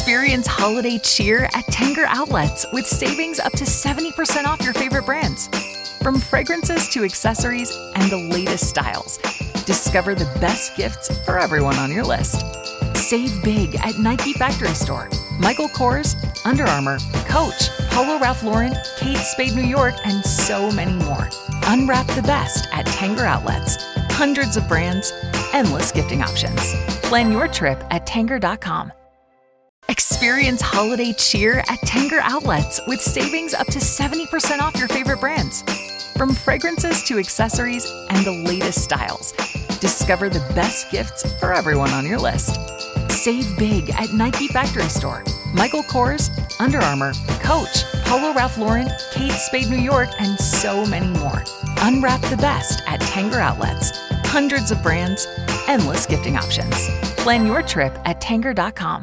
Experience holiday cheer at Tanger Outlets with savings up to 70% off your favorite brands. From fragrances to accessories and the latest styles, discover the best gifts for everyone on your list. Save big at Nike Factory Store, Michael Kors, Under Armour, Coach, Polo Ralph Lauren, Kate Spade New York, and so many more. Unwrap the best at Tanger Outlets. Hundreds of brands, endless gifting options. Plan your trip at Tanger.com. Experience holiday cheer at Tanger Outlets with savings up to 70% off your favorite brands. From fragrances to accessories and the latest styles, discover the best gifts for everyone on your list. Save big at Nike Factory Store, Michael Kors, Under Armour, Coach, Polo Ralph Lauren, Kate Spade New York, and so many more. Unwrap the best at Tanger Outlets. Hundreds of brands, endless gifting options. Plan your trip at Tanger.com.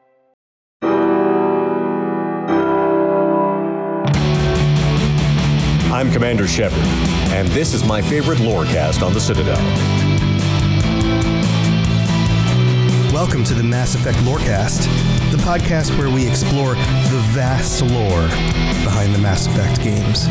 I'm Commander Shepard, and this is my favorite lorecast on the Citadel. Welcome to the Mass Effect Lorecast, the podcast where we explore the vast lore behind the Mass Effect games.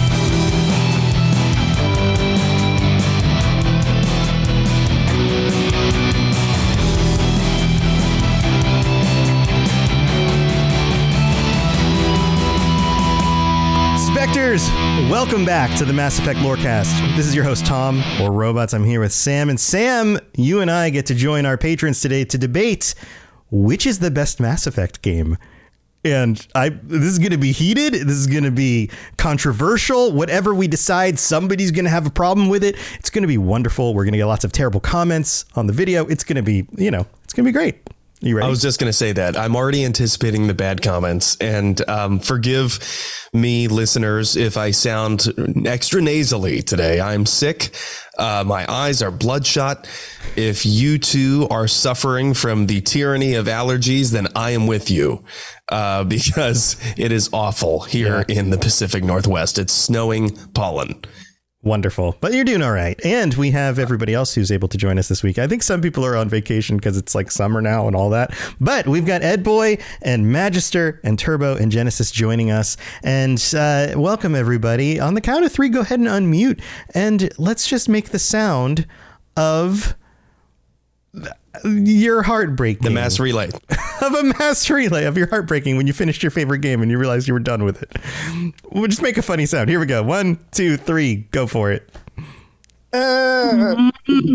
Spectres, welcome back to the Mass Effect Lorecast. This is your host, Tom, or Robots. I'm here with Sam. And Sam, you and I get to join our patrons today to debate which is the best Mass Effect game. And this is going to be heated. This is going to be controversial. Whatever we decide, somebody's going to have a problem with it. It's going to be wonderful. We're going to get lots of terrible comments on the video. It's going to be, it's going to be great. You ready? I was just going to say that. I'm already anticipating the bad comments, and forgive me, listeners, if I sound extra nasally today. I'm sick. My eyes are bloodshot. If you two are suffering from the tyranny of allergies, then I am with you, because it is awful here in the Pacific Northwest. It's snowing pollen. Wonderful. But you're doing all right. And we have everybody else who's able to join us this week. I think some people are on vacation because it's like summer now and all that. But we've got Ed Boy and Magister and Turbo and Genesis joining us. And welcome, everybody. On the count of three, go ahead and unmute. And let's just make the sound of your heartbreaking. The mass relay. Of a mass relay of your heartbreaking when you finished your favorite game and you realized you were done with it. We'll just make a funny sound. Here we go. 1, 2, 3. Go for it. I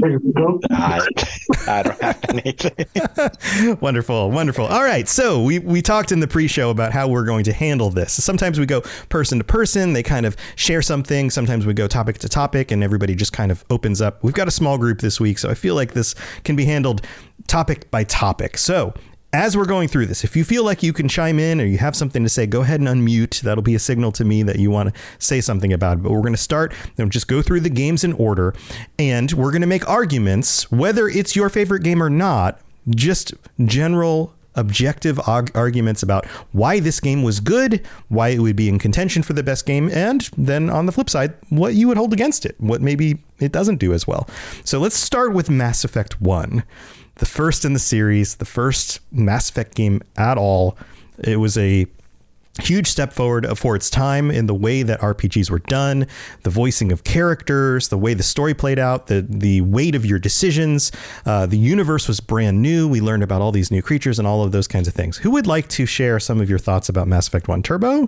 don't have anything. Wonderful. Wonderful. All right. So we talked in the pre-show about how we're going to handle this. Sometimes we go person to person. They kind of share something. Sometimes we go topic to topic and everybody just kind of opens up. We've got a small group this week, so I feel like this can be handled topic by topic. So as we're going through this, if you feel like you can chime in or you have something to say, go ahead and unmute. That'll be a signal to me that you want to say something about it. But we're going to start and just go through the games in order. And we're going to make arguments, whether it's your favorite game or not, just general objective arguments about why this game was good, why it would be in contention for the best game, and then on the flip side, what you would hold against it, what maybe it doesn't do as well. So let's start with Mass Effect 1. The first in the series, the first Mass Effect game at all. It was a huge step forward for its time in the way that RPGs were done, the voicing of characters, the way the story played out, the weight of your decisions. The universe was brand new. We learned about all these new creatures and all of those kinds of things. Who would like to share some of your thoughts about Mass Effect 1? Turbo?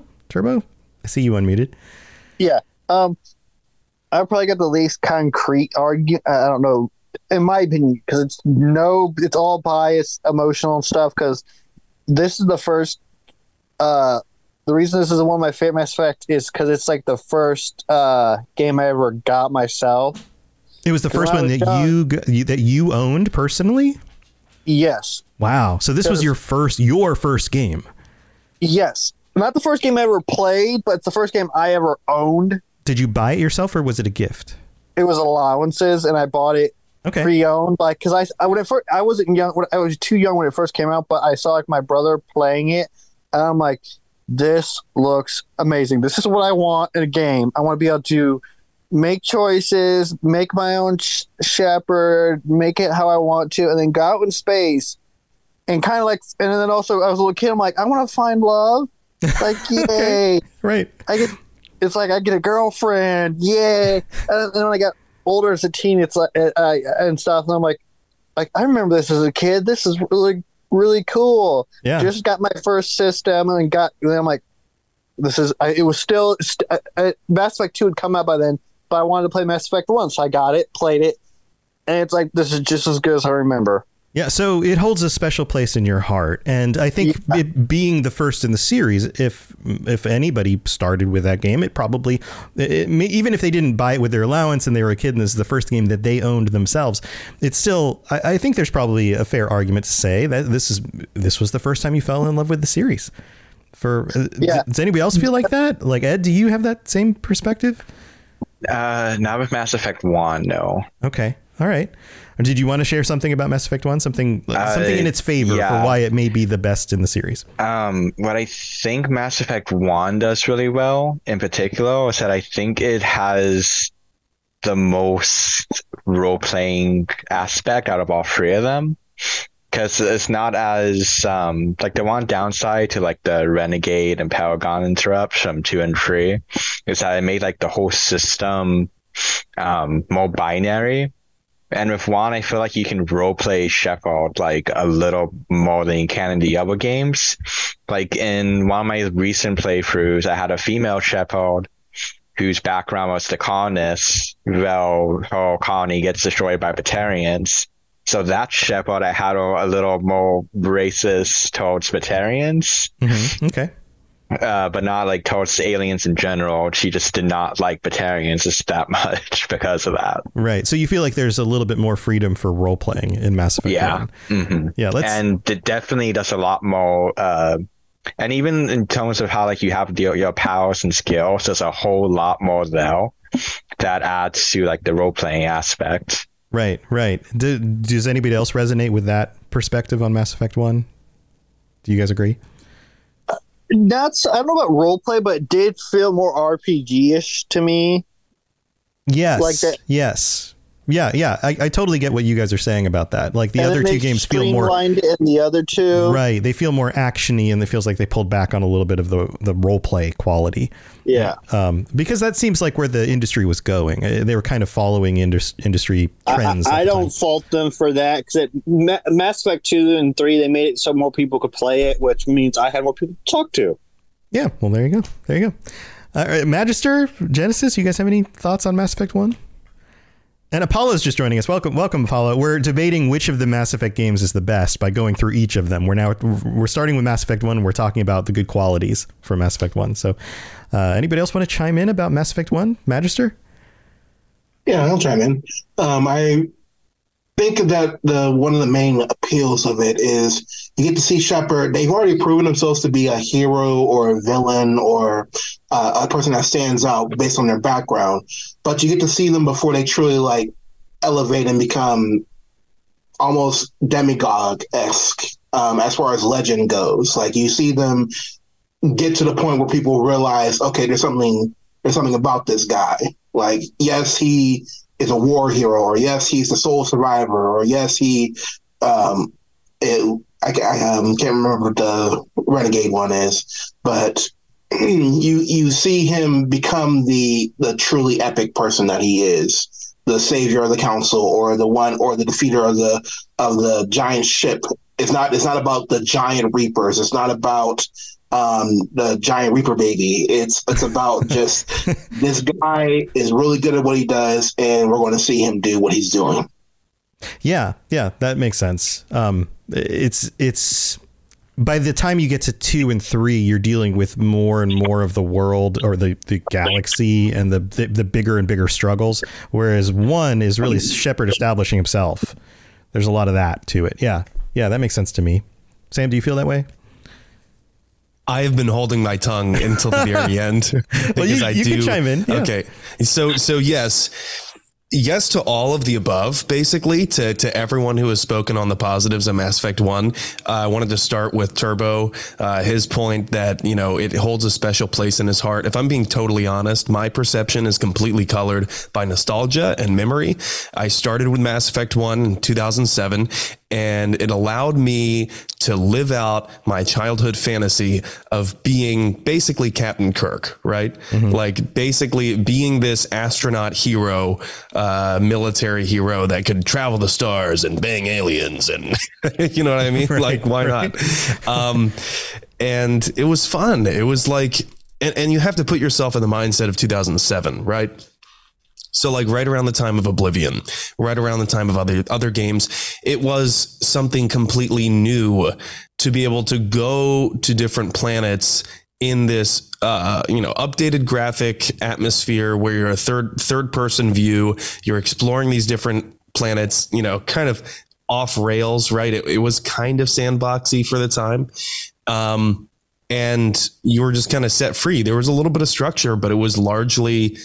I see you unmuted. Yeah. I probably got the least concrete argument. I don't know. In my opinion, because it's all biased, emotional and stuff. Because this is the first. The reason this is one of my favorite Mass Effect is because it's like the first game I ever got myself. It was the first one that you owned personally. Yes. Wow. So this was your first game. Yes, not the first game I ever played, but it's the first game I ever owned. Did you buy it yourself or was it a gift? It was allowances, and I bought it. Okay. Pre-owned, like, because I wasn't young. I was too young when it first came out, but I saw like my brother playing it, and I'm like, this looks amazing. This is what I want in a game. I want to be able to make choices, make my own Shepard, make it how I want to, and then go out in space and kind of like, and then also I was a little kid. I'm like, I want to find love. Like, yay! Right. It's like I get a girlfriend. Yay! And then when I got older as a teen, it's like and stuff. And I'm like I remember this as a kid. This is really, really cool. Yeah. Just got my first system and then I'm like, this is. It was still Mass Effect 2 had come out by then, but I wanted to play Mass Effect 1, so I got it, played it, and it's like, this is just as good as I remember. Yeah, so it holds a special place in your heart, and I think it being the first in the series, if anybody started with that game, it probably, even if they didn't buy it with their allowance and they were a kid and this is the first game that they owned themselves, it's still, I think there's probably a fair argument to say that this was the first time you fell in love with the series. Does anybody else feel like that? Like, Ed, do you have that same perspective? Not with Mass Effect 1, no. Okay, all right. Or did you want to share something about Mass Effect 1? Something in its favor for why it may be the best in the series? What I think Mass Effect 1 does really well, in particular, is that I think it has the most role-playing aspect out of all three of them. Because it's not as, like, the one downside to, like, the Renegade and Paragon interrupts from 2 and 3 is that it made, like, the whole system more binary. And with 1, I feel like you can roleplay Shepard like a little more than you can in the other games. Like in one of my recent playthroughs, I had a female Shepard whose background was the colonists. Well, her colony gets destroyed by Batarians. So that Shepard, I had a little more racist towards Batarians. Mm-hmm. Okay. But not like towards aliens in general. She just did not like Batarians just that much because of that. Right. So you feel like there's a little bit more freedom for role playing in Mass Effect 1. Mm-hmm. Yeah. And it definitely does a lot more. And even in terms of how like you have your powers and skills, there's a whole lot more there that adds to like the role playing aspect. Right. Right. Does anybody else resonate with that perspective on Mass Effect 1? Do you guys agree? I don't know about roleplay, but it did feel more RPG-ish to me. Yes. Like that. Yes. Yeah. I totally get what you guys are saying about that. Like the other two games feel more streamlined in the other two. Right. They feel more actiony, and it feels like they pulled back on a little bit of the role play quality. Yeah. Because that seems like where the industry was going. They were kind of following industry trends. I don't fault them for that, because Mass Effect 2 and 3, they made it so more people could play it, which means I had more people to talk to. Yeah. Well, there you go. All right, Magister, Genesis, you guys have any thoughts on Mass Effect 1? And Apollo's just joining us. Welcome, Apollo. We're debating which of the Mass Effect games is the best by going through each of them. We're starting with Mass Effect 1. And we're talking about the good qualities for Mass Effect 1. So anybody else want to chime in about Mass Effect 1? Magister? Yeah, I'll chime in. I think that one of the main appeals of it is you get to see Shepard. They've already proven themselves to be a hero or a villain or a person that stands out based on their background. But you get to see them before they truly like elevate and become almost demigod-esque as far as legend goes. Like you see them get to the point where people realize, okay, there's something about this guy. Like, yes, he is a war hero, or yes, he's the sole survivor, or yes, he I can't remember what the Renegade one is, but you see him become the truly epic person that he is, the savior of the council, or the defeater of the giant ship. It's not about the giant reapers. It's not about the giant reaper baby. It's about just this guy is really good at what he does, and we're going to see him do what he's doing. Yeah, that makes sense. It's by the time you get to 2 and 3, you're dealing with more and more of the world or the galaxy and the bigger and bigger struggles. Whereas 1 is really Shepard establishing himself. There's a lot of that to it. Yeah, that makes sense to me. Sam, do you feel that way? I have been holding my tongue until the very end. Well, you can chime in. Yeah. Okay. So yes, Yes to all of the above, basically, to everyone who has spoken on the positives of Mass Effect 1. I wanted to start with Turbo, his point that, it holds a special place in his heart. If I'm being totally honest, my perception is completely colored by nostalgia and memory. I started with Mass Effect 1 in 2007, and it allowed me to live out my childhood fantasy of being basically Captain Kirk, right? Mm-hmm. Like basically being this astronaut hero, military hero that could travel the stars and bang aliens and you know what I mean? Right, like, why not? And it was fun. It was like, and you have to put yourself in the mindset of 2007, right? So like right around the time of Oblivion, right around the time of other games, it was something completely new to be able to go to different planets in this, updated graphic atmosphere where you're a third person view. You're exploring these different planets, kind of off rails, right? It was kind of sandboxy for the time. And you were just kind of set free. There was a little bit of structure, but it was largely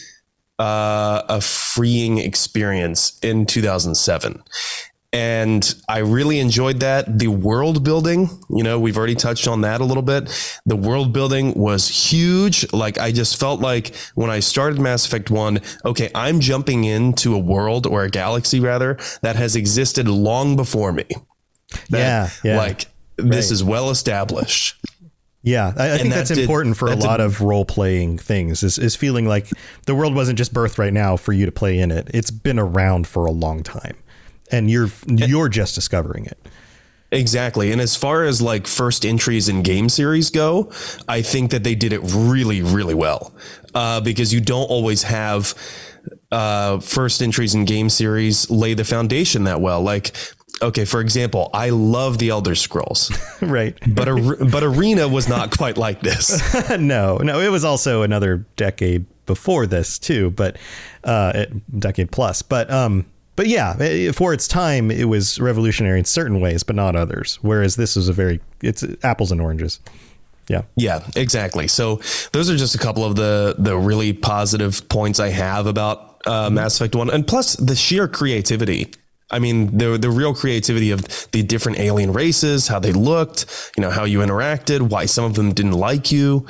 a freeing experience in 2007. And I really enjoyed that. The world building, we've already touched on that a little bit. The world building was huge. Like, I just felt like when I started Mass Effect 1, okay, I'm jumping into a world, or a galaxy rather, that has existed long before me. Yeah. Like, this is well established. Yeah, I think that's important for a lot of role-playing things, is feeling like the world wasn't just birthed right now for you to play in it. It's been around for a long time, and you're just discovering it. Exactly. And as far as like first entries in game series go, I think that they did it really, really well, because you don't always have first entries in game series lay the foundation that well. Like, okay, for example, I love the Elder Scrolls, right? But Arena was not quite like this. No, it was also another decade before this too, but decade plus. But yeah, for its time, it was revolutionary in certain ways, but not others. Whereas this was it's apples and oranges. Yeah. Yeah, exactly. So those are just a couple of the really positive points I have about Mass Effect 1, and plus the sheer creativity. I mean, the real creativity of the different alien races, how they looked, how you interacted, why some of them didn't like you,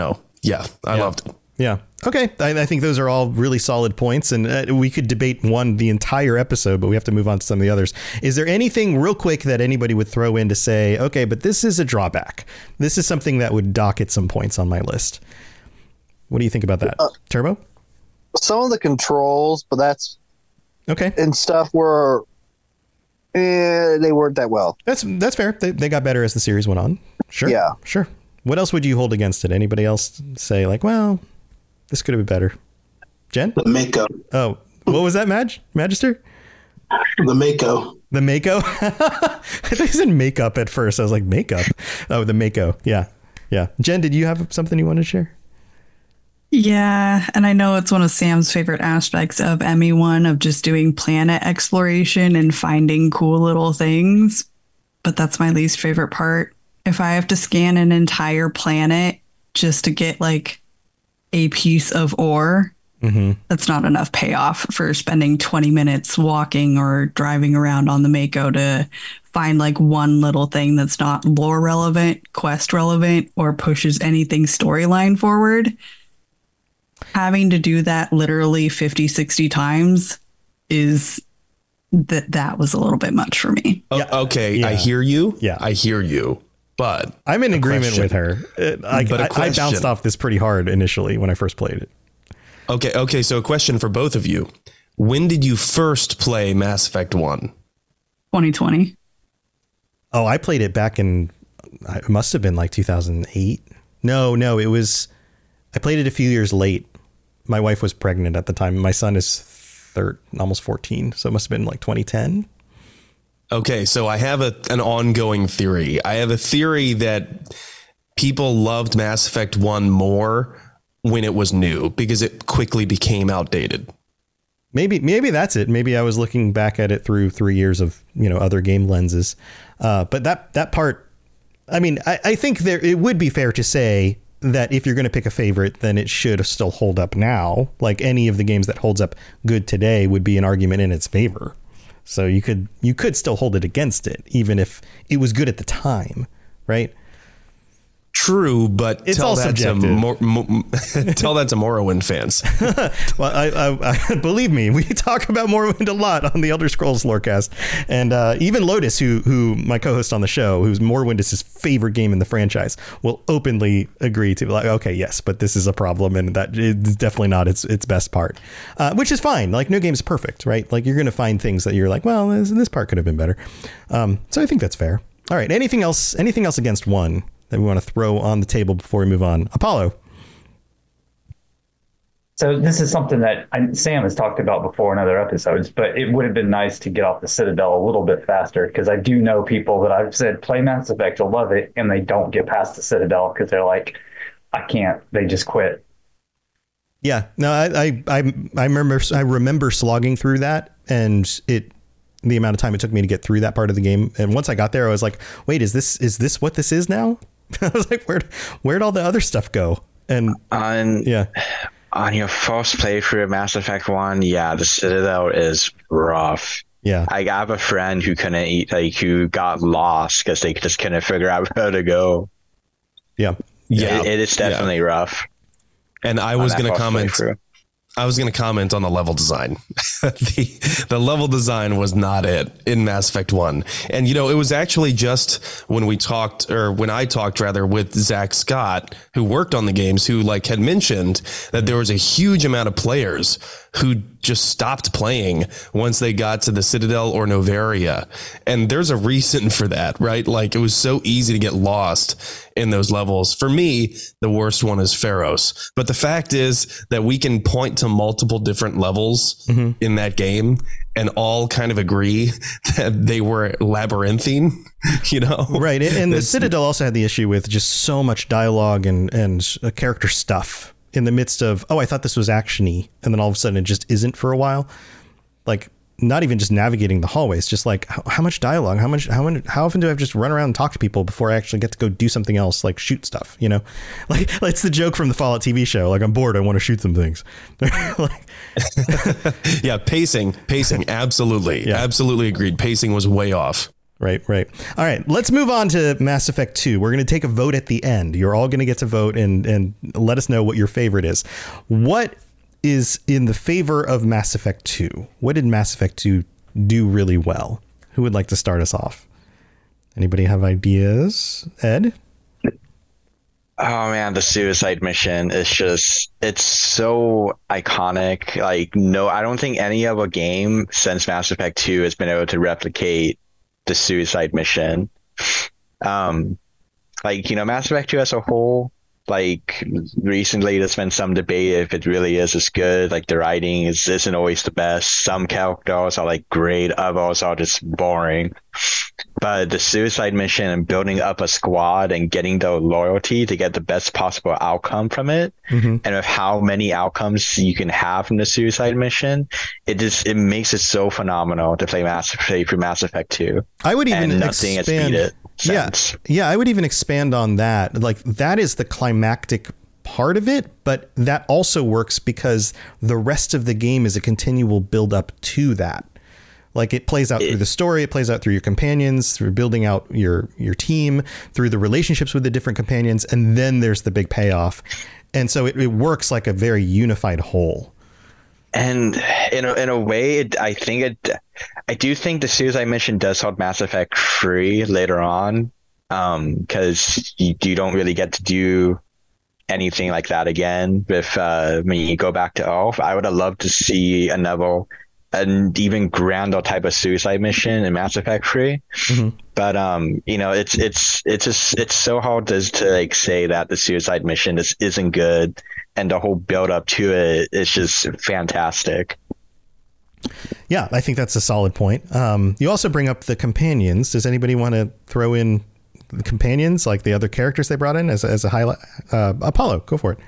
I loved it. Yeah. Okay. I think those are all really solid points, and we could debate the entire episode, but we have to move on to some of the others. Is there anything real quick that anybody would throw in to say, okay, but this is a drawback? This is something that would dock at some points on my list. What do you think about that? Turbo? Some of the controls, but that's okay. And stuff were, they weren't that well. That's fair. They got better as the series went on. Sure. Yeah. Sure. What else would you hold against it? Anybody else say like, well, this could have been better? Jen? The Mako. Oh, what was that, Magister? The Mako. The Mako? I thought you said makeup at first. I was like, makeup? Oh, the Mako. Yeah. Yeah. Jen, did you have something you want to share? Yeah, and I know it's one of Sam's favorite aspects of ME1 of just doing planet exploration and finding cool little things, but that's my least favorite part. If I have to scan an entire planet just to get like a piece of ore, that's not enough payoff for spending 20 minutes walking or driving around on the Mako to find like one little thing that's not lore relevant, quest relevant, or pushes anything storyline forward. Having to do that literally 50, 60 times is that was a little bit much for me. Okay. Yeah. I hear you. Yeah. I hear you. But I'm in agreement with her. I bounced off this pretty hard initially when I first played it. Okay. So a question for both of you. When did you first play Mass Effect 1? 2020. Oh, I played it back in, it must have been like 2008. No, it was, I played it a few years late. My wife was pregnant at the time. My son is almost 14. So it must have been like 2010. Okay. So I have an ongoing theory. I have a theory that people loved Mass Effect 1 more when it was new because it quickly became outdated. Maybe that's it. Maybe I was looking back at it through 3 years of, other game lenses. But that part, I mean, I think it would be fair to say that if you're going to pick a favorite, then it should still hold up now. Like any of the games that holds up good today would be an argument in its favor. So you could still hold it against it, even if it was good at the time, right? True, but it's tell all that subjective. tell that to Morrowind fans. Well, I believe me, we talk about Morrowind a lot on the Elder Scrolls Lorecast, and even Lotus, who my co-host on the show, who's Morrowind is his favorite game in the franchise, will openly agree to be like, okay, yes, but this is a problem, and that it's definitely not its best part, which is fine. Like no game's perfect, right? Like you're going to find things that you're like, well, this part could have been better. So I think that's fair. All right, anything else against one that we want to throw on the table before we move on? Apollo. So this is something that Sam has talked about before in other episodes, but it would have been nice to get off the Citadel a little bit faster, because I do know people that I've said play Mass Effect, you'll love it, and they don't get past the Citadel because they're like, I can't. They just quit. Yeah, no, I remember slogging through that, and the amount of time it took me to get through that part of the game. And once I got there, I was like, wait, is this what this is now? I was like, where'd all the other stuff go? And on your first playthrough of Mass Effect 1, yeah, the Citadel is rough. Yeah. I have a friend who who got lost because they just couldn't figure out where to go. Yeah. Yeah. It is definitely rough. And I was going to comment. I was going to comment on the level design. The level design was not it in Mass Effect 1. And, it was actually just when I talked with Zach Scott, who worked on the games, who had mentioned that there was a huge amount of players who just stopped playing once they got to the Citadel or Novaria. And there's a reason for that, right? Like it was so easy to get lost in those levels. For me, the worst one is Pharos. But the fact is that we can point to multiple different levels in that game and all kind of agree that they were labyrinthine, Right. And the Citadel also had the issue with just so much dialogue and character stuff in the midst of, I thought this was action-y, and then all of a sudden it just isn't for a while. Like not even just navigating the hallways, just like how much dialogue, how often do I have to just run around and talk to people before I actually get to go do something else, like shoot stuff, like it's the joke from the Fallout TV show. Like I'm bored, I want to shoot some things. Yeah. Pacing. Absolutely. Yeah. Absolutely agreed. Pacing was way off. Right. All right, let's move on to Mass Effect 2. We're going to take a vote at the end. You're all going to get to vote and let us know what your favorite is. What is in the favor of Mass Effect 2? What did Mass Effect 2 do really well? Who would like to start us off? Anybody have ideas? Ed? Oh man, the suicide mission is it's so iconic. Like, no, I don't think any other game since Mass Effect 2 has been able to replicate the suicide mission. Mass Effect 2 as a whole, like recently there's been some debate if it really is as good. Like the writing isn't always the best. Some characters are like great, others are just boring. But the suicide mission and building up a squad and getting the loyalty to get the best possible outcome from it, and with how many outcomes you can have from the suicide mission, it makes it so phenomenal to play through Mass Effect 2. I would even and nothing has beat it since. Yeah, I would even expand on that. Like that is the climactic part of it, but that also works because the rest of the game is a continual build up to that. Like it plays out through the story, it plays out through your companions, through building out your team, through the relationships with the different companions, and then there's the big payoff. And so it works like a very unified whole. And in a way, I do think the suicide mission does hold Mass Effect free later on, because you don't really get to do anything like that again with when you go back to Earth. I would have loved to see an even grander type of suicide mission in Mass Effect 3. But it's so hard to like say that the suicide mission isn't good, and the whole build up to it is just fantastic. Yeah, I think that's a solid point. You also bring up the companions. Does anybody want to throw in the companions, like the other characters they brought in as a highlight? Apollo, go for it.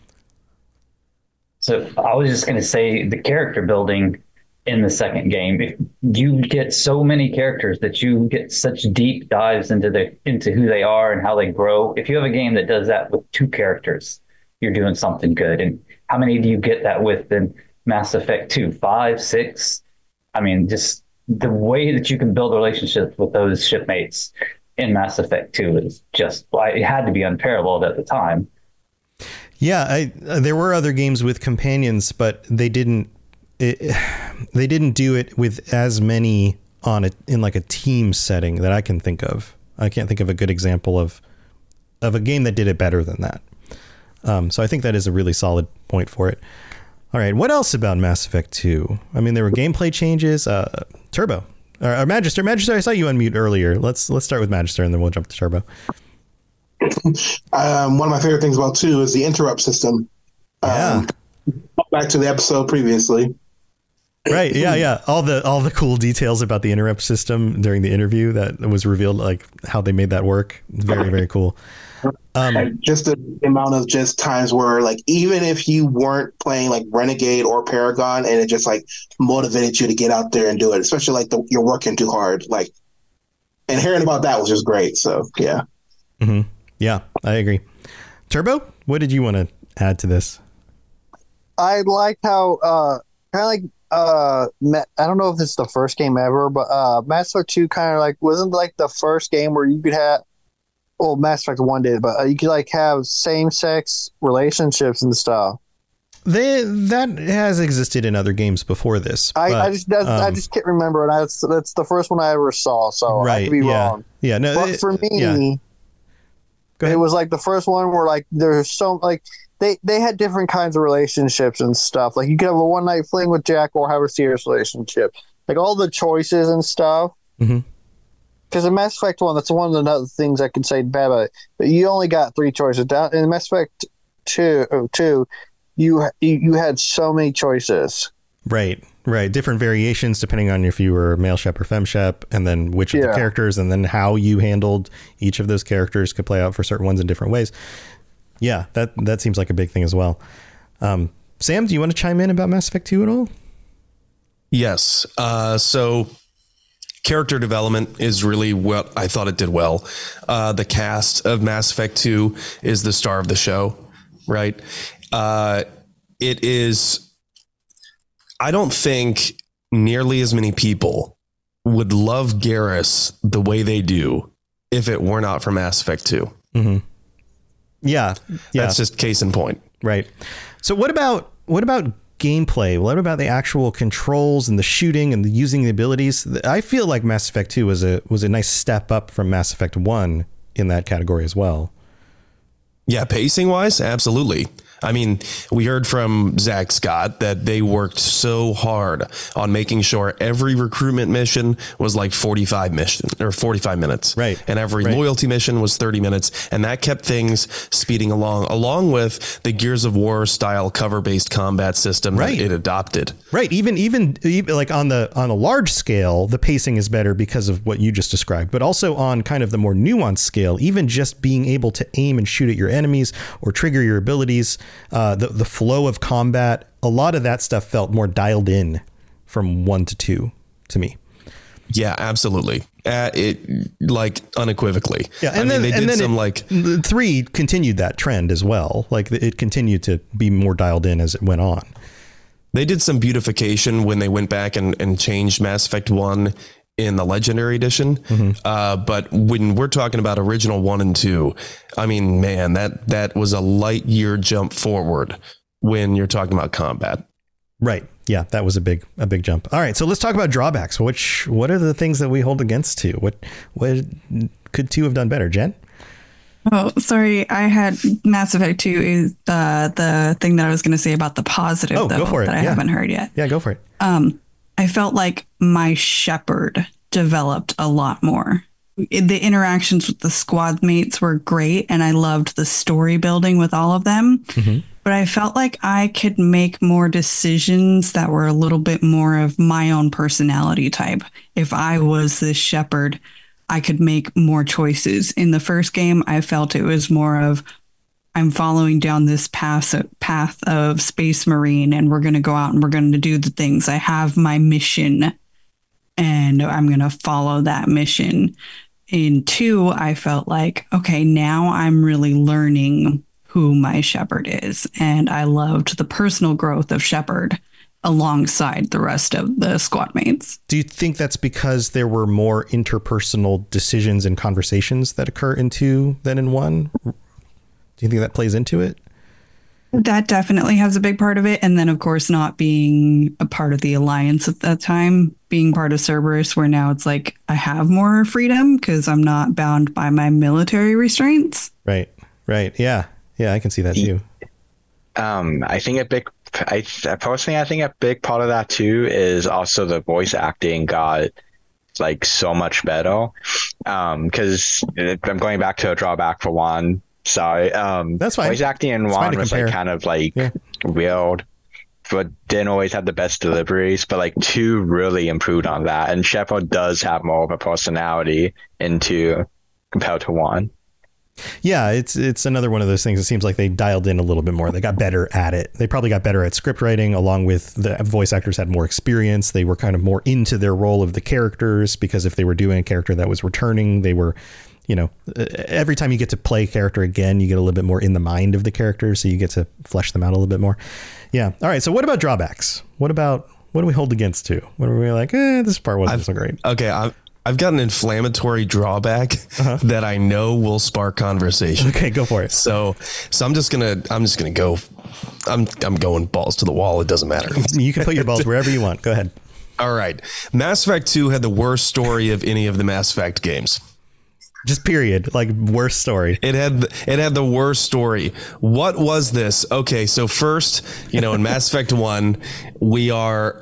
So I was just going to say the character building in the second game, if you get so many characters that you get such deep dives into who they are and how they grow. If you have a game that does that with two characters, you're doing something good. And how many do you get that with in Mass Effect 2? 5, 6? I mean, just the way that you can build relationships with those shipmates in Mass Effect 2 is just, it had to be unparalleled at the time. Yeah, there were other games with companions, but they didn't do it with as many in like a team setting that I can think of. I can't think of a good example of a game that did it better than that. So I think that is a really solid point for it. All right, what else about Mass Effect 2? I mean, there were gameplay changes. Turbo, or Magister. Magister, I saw you unmute earlier. Let's start with Magister, and then we'll jump to Turbo. One of my favorite things about 2 is the interrupt system. Yeah. Back to the episode previously. Right. Yeah. All the cool details about the interrupt system during the interview that was revealed, like how they made that work. Very, very cool. Just the amount of just times where, like, even if you weren't playing like Renegade or Paragon, and it just like motivated you to get out there and do it, especially like you're working too hard, like, and hearing about that was just great. So yeah. Mm-hmm. Yeah, I agree. Turbo, what did you want to add to this? I like how kind of like I don't know if it's the first game ever, but Mass Effect 2 kind of like wasn't like the first game where you could have. Well, Mass Effect 1 did, but you could like have same-sex relationships and stuff. That has existed in other games before this. I just can't remember, and that's the first one I ever saw. So right, I could be wrong. Yeah, no. But for me, it was like the first one where like there's so like they had different kinds of relationships and stuff. Like you could have a one-night fling with Jack or have a serious relationship. Like all the choices and stuff. Mm-hmm. Because in Mass Effect 1, that's one of the other things I can say bad about it. But you only got 3 choices. In Mass Effect 2, you had so many choices. Right. Different variations depending on if you were male shep or fem shep, and then which of the characters, and then how you handled each of those characters could play out for certain ones in different ways. Yeah, that seems like a big thing as well. Sam, do you want to chime in about Mass Effect 2 at all? Yes. So character development is really what I thought it did well. The cast of Mass Effect 2 is the star of the show, right? It is, I don't think nearly as many people would love Garrus the way they do if it were not for Mass Effect 2. Mm-hmm. Yeah. That's just case in point. Right. So what about gameplay? What about the actual controls and the shooting and the using the abilities? I feel like Mass Effect 2 was a nice step up from Mass Effect 1 in that category as well. Yeah, pacing wise, absolutely. I mean, we heard from Zach Scott that they worked so hard on making sure every recruitment mission was like 45 minutes. Right. And every loyalty mission was 30 minutes. And that kept things speeding along with the Gears of War style cover-based combat system that it adopted. Right. Even like on a large scale, the pacing is better because of what you just described, but also on kind of the more nuanced scale, even just being able to aim and shoot at your enemies or trigger your abilities, the flow of combat, a lot of that stuff felt more dialed in from 1 to 2 to me. Yeah, absolutely. It like unequivocally. Yeah, and then 3 continued that trend as well. Like it continued to be more dialed in as it went on. They did some beautification when they went back and changed Mass Effect 1 in the Legendary Edition. Mm-hmm. But when we're talking about original 1 and 2, I mean, man, that was a light year jump forward when you're talking about combat. Right. Yeah, that was a big jump. All right, so let's talk about drawbacks. What are the things that we hold against 2? What could 2 have done better, Jen? Oh, sorry. I had Mass Effect 2 is the thing that I was going to say about the positive, go for it. That I haven't heard yet. Yeah, go for it. I felt like my Shepard developed a lot more. The interactions with the squad mates were great, and I loved the story building with all of them. Mm-hmm. But I felt like I could make more decisions that were a little bit more of my own personality type. If I was this Shepard, I could make more choices. In the first game, I felt it was more of, I'm following down this path of Space Marine, and we're going to go out and we're going to do the things. I have my mission, and I'm going to follow that mission. In 2, I felt like, okay, now I'm really learning who my Shepard is. And I loved the personal growth of Shepard alongside the rest of the squad mates. Do you think that's because there were more interpersonal decisions and conversations that occur in 2 than in 1? Do you think that plays into it? That definitely has a big part of it. And then, of course, not being a part of the Alliance at that time, being part of Cerberus, where now it's like I have more freedom because I'm not bound by my military restraints. Right. Yeah, I can see that too. I think I think a big part of that too is also the voice acting got like so much better. Because I'm going back to a drawback for one. Sorry. That's fine. Voice acting in one was like kind of like weird, but didn't always have the best deliveries. But like 2 really improved on that, and Shepard does have more of a personality in 2 compared to 1. Yeah, it's another one of those things. It seems like they dialed in a little bit more. They got better at it. They probably got better at script writing, along with the voice actors had more experience. They were kind of more into their role of the characters, because if they were doing a character that was returning, they were, every time you get to play a character again, you get a little bit more in the mind of the character. So you get to flesh them out a little bit more. Yeah. All right. So what about drawbacks? What do we hold against 2? What are we like? This part wasn't so great. Okay. I've got an inflammatory drawback that I know will spark conversation. Okay, go for it. So I'm just gonna go. I'm going balls to the wall. It doesn't matter. You can put your balls wherever you want. Go ahead. All right. Mass Effect 2 had the worst story of any of the Mass Effect games. Just period. Like, worst story. It had the worst story. What was this? Okay, so first, in Mass Effect 1, we are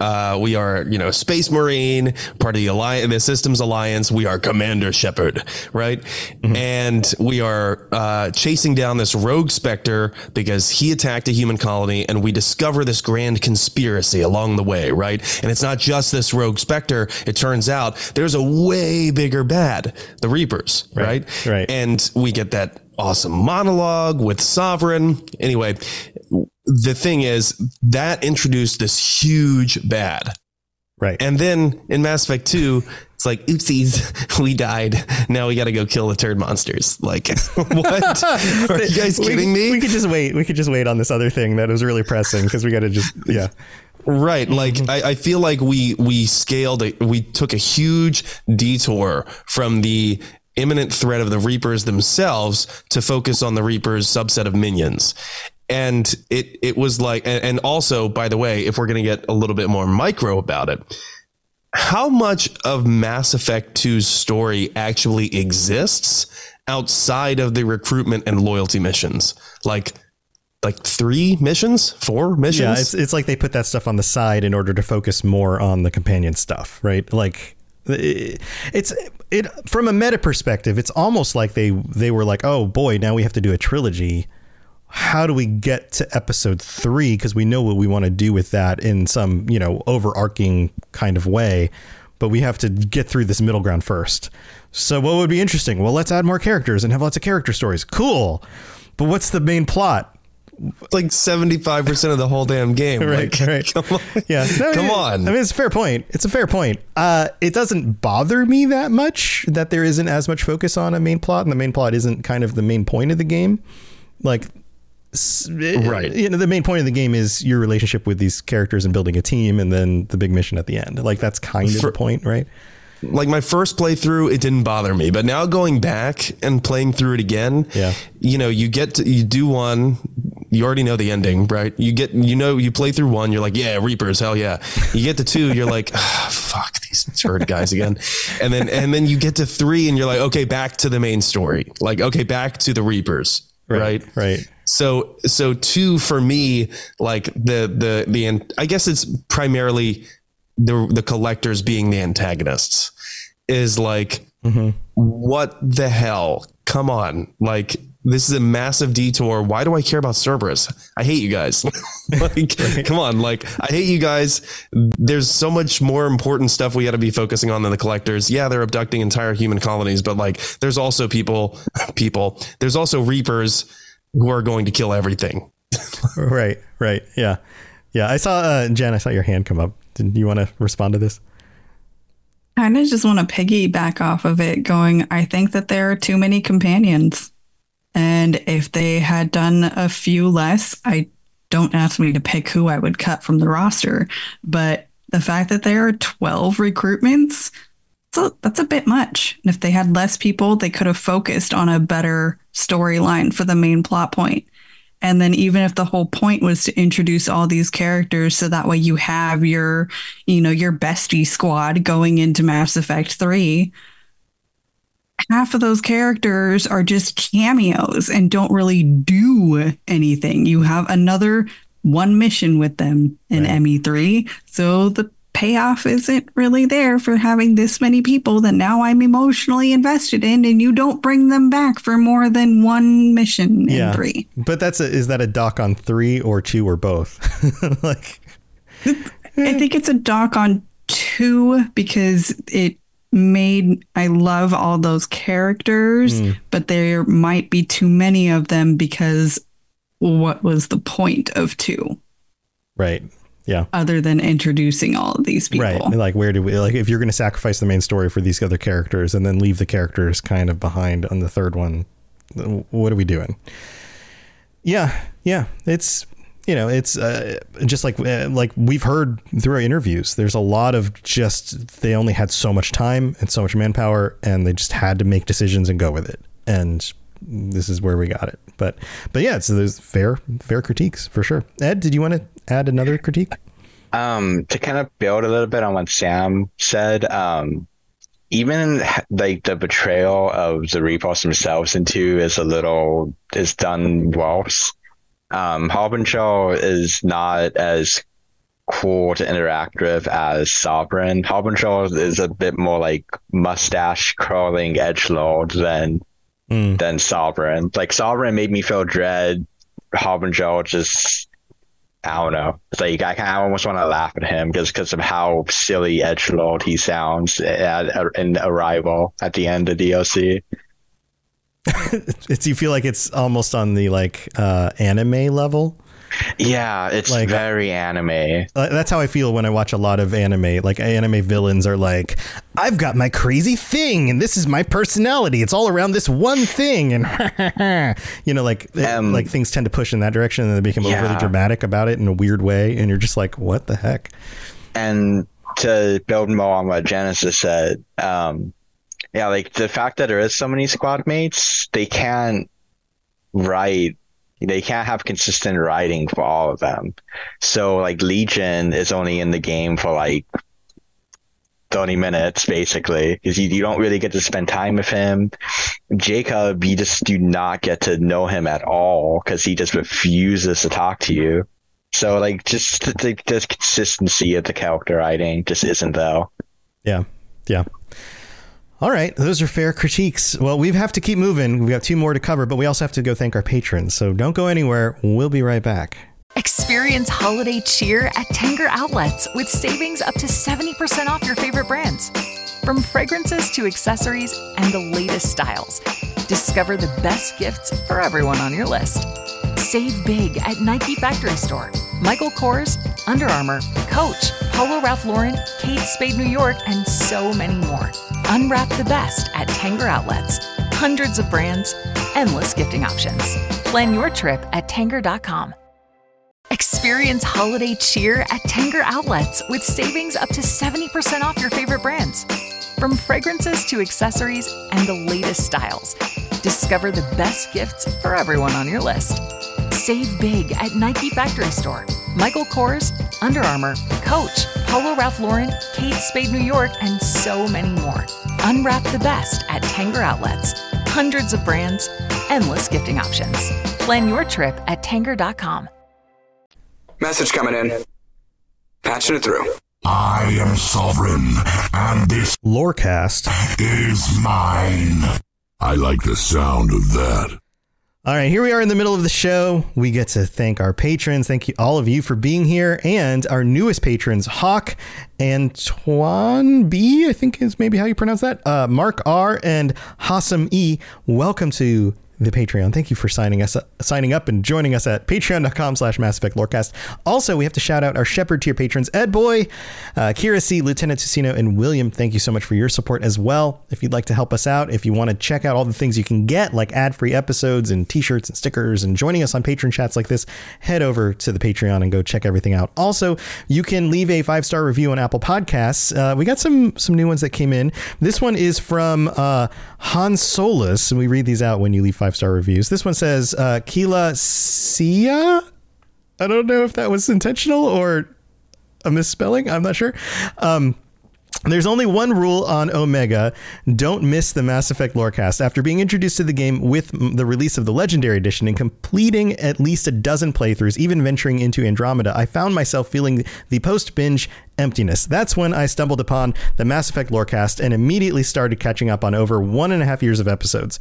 Space Marine, part of the Alliance, the Systems Alliance. We are Commander Shepard, right? Mm-hmm. And we are chasing down this rogue Spectre because he attacked a human colony, and we discover this grand conspiracy along the way, right? And it's not just this rogue Spectre. It turns out there's a way bigger bad, the Reapers. Right. And we get that awesome monologue with Sovereign. Anyway, the thing is that introduced this huge bad. Right. And then in Mass Effect 2, it's like, oopsies, we died. Now we got to go kill the turd monsters. Like, what? Are you guys kidding me? We could just wait. We could just wait on this other thing that was really pressing, because we got to just, yeah. Right. Like, I feel like we took a huge detour from the imminent threat of the Reapers themselves to focus on the Reapers subset of minions. And it was like, and also, by the way, if we're going to get a little bit more micro about it, how much of Mass Effect 2's story actually exists outside of the recruitment and loyalty missions? Like 3 missions, 4 missions? Yeah, it's like they put that stuff on the side in order to focus more on the companion stuff, right? Like, it's from a meta perspective, it's almost like they were like, oh boy, now we have to do a trilogy. How do we get to episode 3? Because we know what we want to do with that in some, overarching kind of way, but we have to get through this middle ground first. So what would be interesting? Well, let's add more characters and have lots of character stories. Cool. But what's the main plot? It's like 75% of the whole damn game. Right. Come on. Yeah. No, come on. I mean, it's a fair point. It doesn't bother me that much that there isn't as much focus on a main plot, and the main plot isn't kind of the main point of the game. Like, right. The main point of the game is your relationship with these characters and building a team, and then the big mission at the end. Like, that's kind of the point, right? Like, my first playthrough, it didn't bother me, but now going back and playing through it again, you do one, you already know the ending, right? You play through 1, you're like, yeah, Reapers, hell yeah. You get to 2, you're like, fuck these turd guys again. And then you get to 3 and you're like, okay, back to the main story. Like, okay, back to the Reapers. Right. So 2 for me, like the I guess it's primarily the collectors being the antagonists, is like, what the hell? Come on. Like, this is a massive detour. Why do I care about Cerberus? I hate you guys. Come on. Like, I hate you guys. There's so much more important stuff we got to be focusing on than the collectors. Yeah, they're abducting entire human colonies, but like, there's also there's also Reapers who are going to kill everything. Right. Yeah. I saw, Jen, I saw your hand come up. Did you want to respond to this? I kind of just want to piggyback off of it, going, I think that there are too many companions. And if they had done a few less, don't ask me to pick who I would cut from the roster. But the fact that there are 12 recruitments, that's a bit much. And if they had less people, they could have focused on a better storyline for the main plot point. And then even if the whole point was to introduce all these characters so that way you have your bestie squad going into Mass Effect 3, half of those characters are just cameos and don't really do anything. You have another one mission with them in ME3. So the payoff isn't really there for having this many people that now I'm emotionally invested in, and you don't bring them back for more than one mission in 3. But is that a dock on 3 or 2 or both? I think it's a dock on 2 because I love all those characters, but there might be too many of them because what was the point of 2? Right. Yeah. Other than introducing all of these people. Right. Like, where do we, like, if you're going to sacrifice the main story for these other characters and then leave the characters kind of behind on the third one, what are we doing? Yeah. Yeah. It's, it's just like we've heard through our interviews, there's a lot of they only had so much time and so much manpower, and they just had to make decisions and go with it. And this is where we got it. But yeah, so there's fair critiques for sure. Ed, did you want to add another critique? To kind of build a little bit on what Sam said, even like the betrayal of the Repulse themselves into is done well. Harbinger is not as cool to interact with as Sovereign. Harbinger is a bit more like mustache curling edgelord than Sovereign. Like, Sovereign made me feel dread. Harbinger just, I don't know. It's like I almost want to laugh at him because of how silly edgelord he sounds in Arrival at the end of DLC. You feel like it's almost on the anime level? Yeah, it's like, very anime. That's how I feel when I watch a lot of anime. Like, anime villains are like, I've got my crazy thing and this is my personality. It's all around this one thing. And like things tend to push in that direction, and they become overly dramatic about it in a weird way. And you're just like, what the heck? And to build more on what Genesis said, like the fact that there is so many squad mates, they can't have consistent writing for all of them. So like Legion is only in the game for like 30 minutes basically, because you don't really get to spend time with him. Jacob, you just do not get to know him at all because he just refuses to talk to you. So like just the consistency of the character writing just isn't there. Yeah. All right, those are fair critiques. Well, we have to keep moving. We've got 2 more to cover, but we also have to go thank our patrons. So don't go anywhere. We'll be right back. Experience holiday cheer at Tanger Outlets with savings up to 70% off your favorite brands. From fragrances to accessories and the latest styles, discover the best gifts for everyone on your list. Save big at Nike Factory Store, Michael Kors, Under Armour, Coach, Polo Ralph Lauren, Kate Spade New York, and so many more. Unwrap the best at Tanger Outlets. Hundreds of brands, endless gifting options. Plan your trip at Tanger.com. Experience holiday cheer at Tanger Outlets with savings up to 70% off your favorite brands. From fragrances to accessories and the latest styles, discover the best gifts for everyone on your list. Save big at Nike Factory Store, Michael Kors, Under Armour, Coach, Polo Ralph Lauren, Kate Spade New York, and so many more. Unwrap the best at Tanger Outlets. Hundreds of brands, endless gifting options. Plan your trip at Tanger.com. Message coming in. Patching it through. I am Sovereign, and this Lorecast is mine. I like the sound of that. All right, here we are in the middle of the show. We get to thank our patrons. Thank you, all of you, for being here. And our newest patrons, Hawk, Antoine B, I think is maybe how you pronounce that. Mark R, and Hassam E. Welcome to the Patreon. Thank you for signing up and joining us at patreon.com/Mass Effect Lorecast. Also, we have to shout out our Shepherd tier patrons, Ed Boy, Kira C, Lieutenant Tusino, and William. Thank you so much for your support as well. If you'd like to help us out, if you want to check out all the things you can get, like ad-free episodes and t-shirts and stickers and joining us on patron chats like this, head over to the Patreon and go check everything out. Also, you can leave a 5-star review on Apple Podcasts. We got some new ones that came in. This one is from Han Solus, and we read these out when you leave 5-star reviews. This one says, Keela Sia? I don't know if that was intentional or a misspelling. I'm not sure. There's only one rule on Omega. Don't miss the Mass Effect Lorecast. After being introduced to the game with the release of the Legendary Edition and completing at least a dozen playthroughs, even venturing into Andromeda, I found myself feeling the post-binge emptiness. That's when I stumbled upon the Mass Effect Lorecast and immediately started catching up on over 1.5 years of episodes.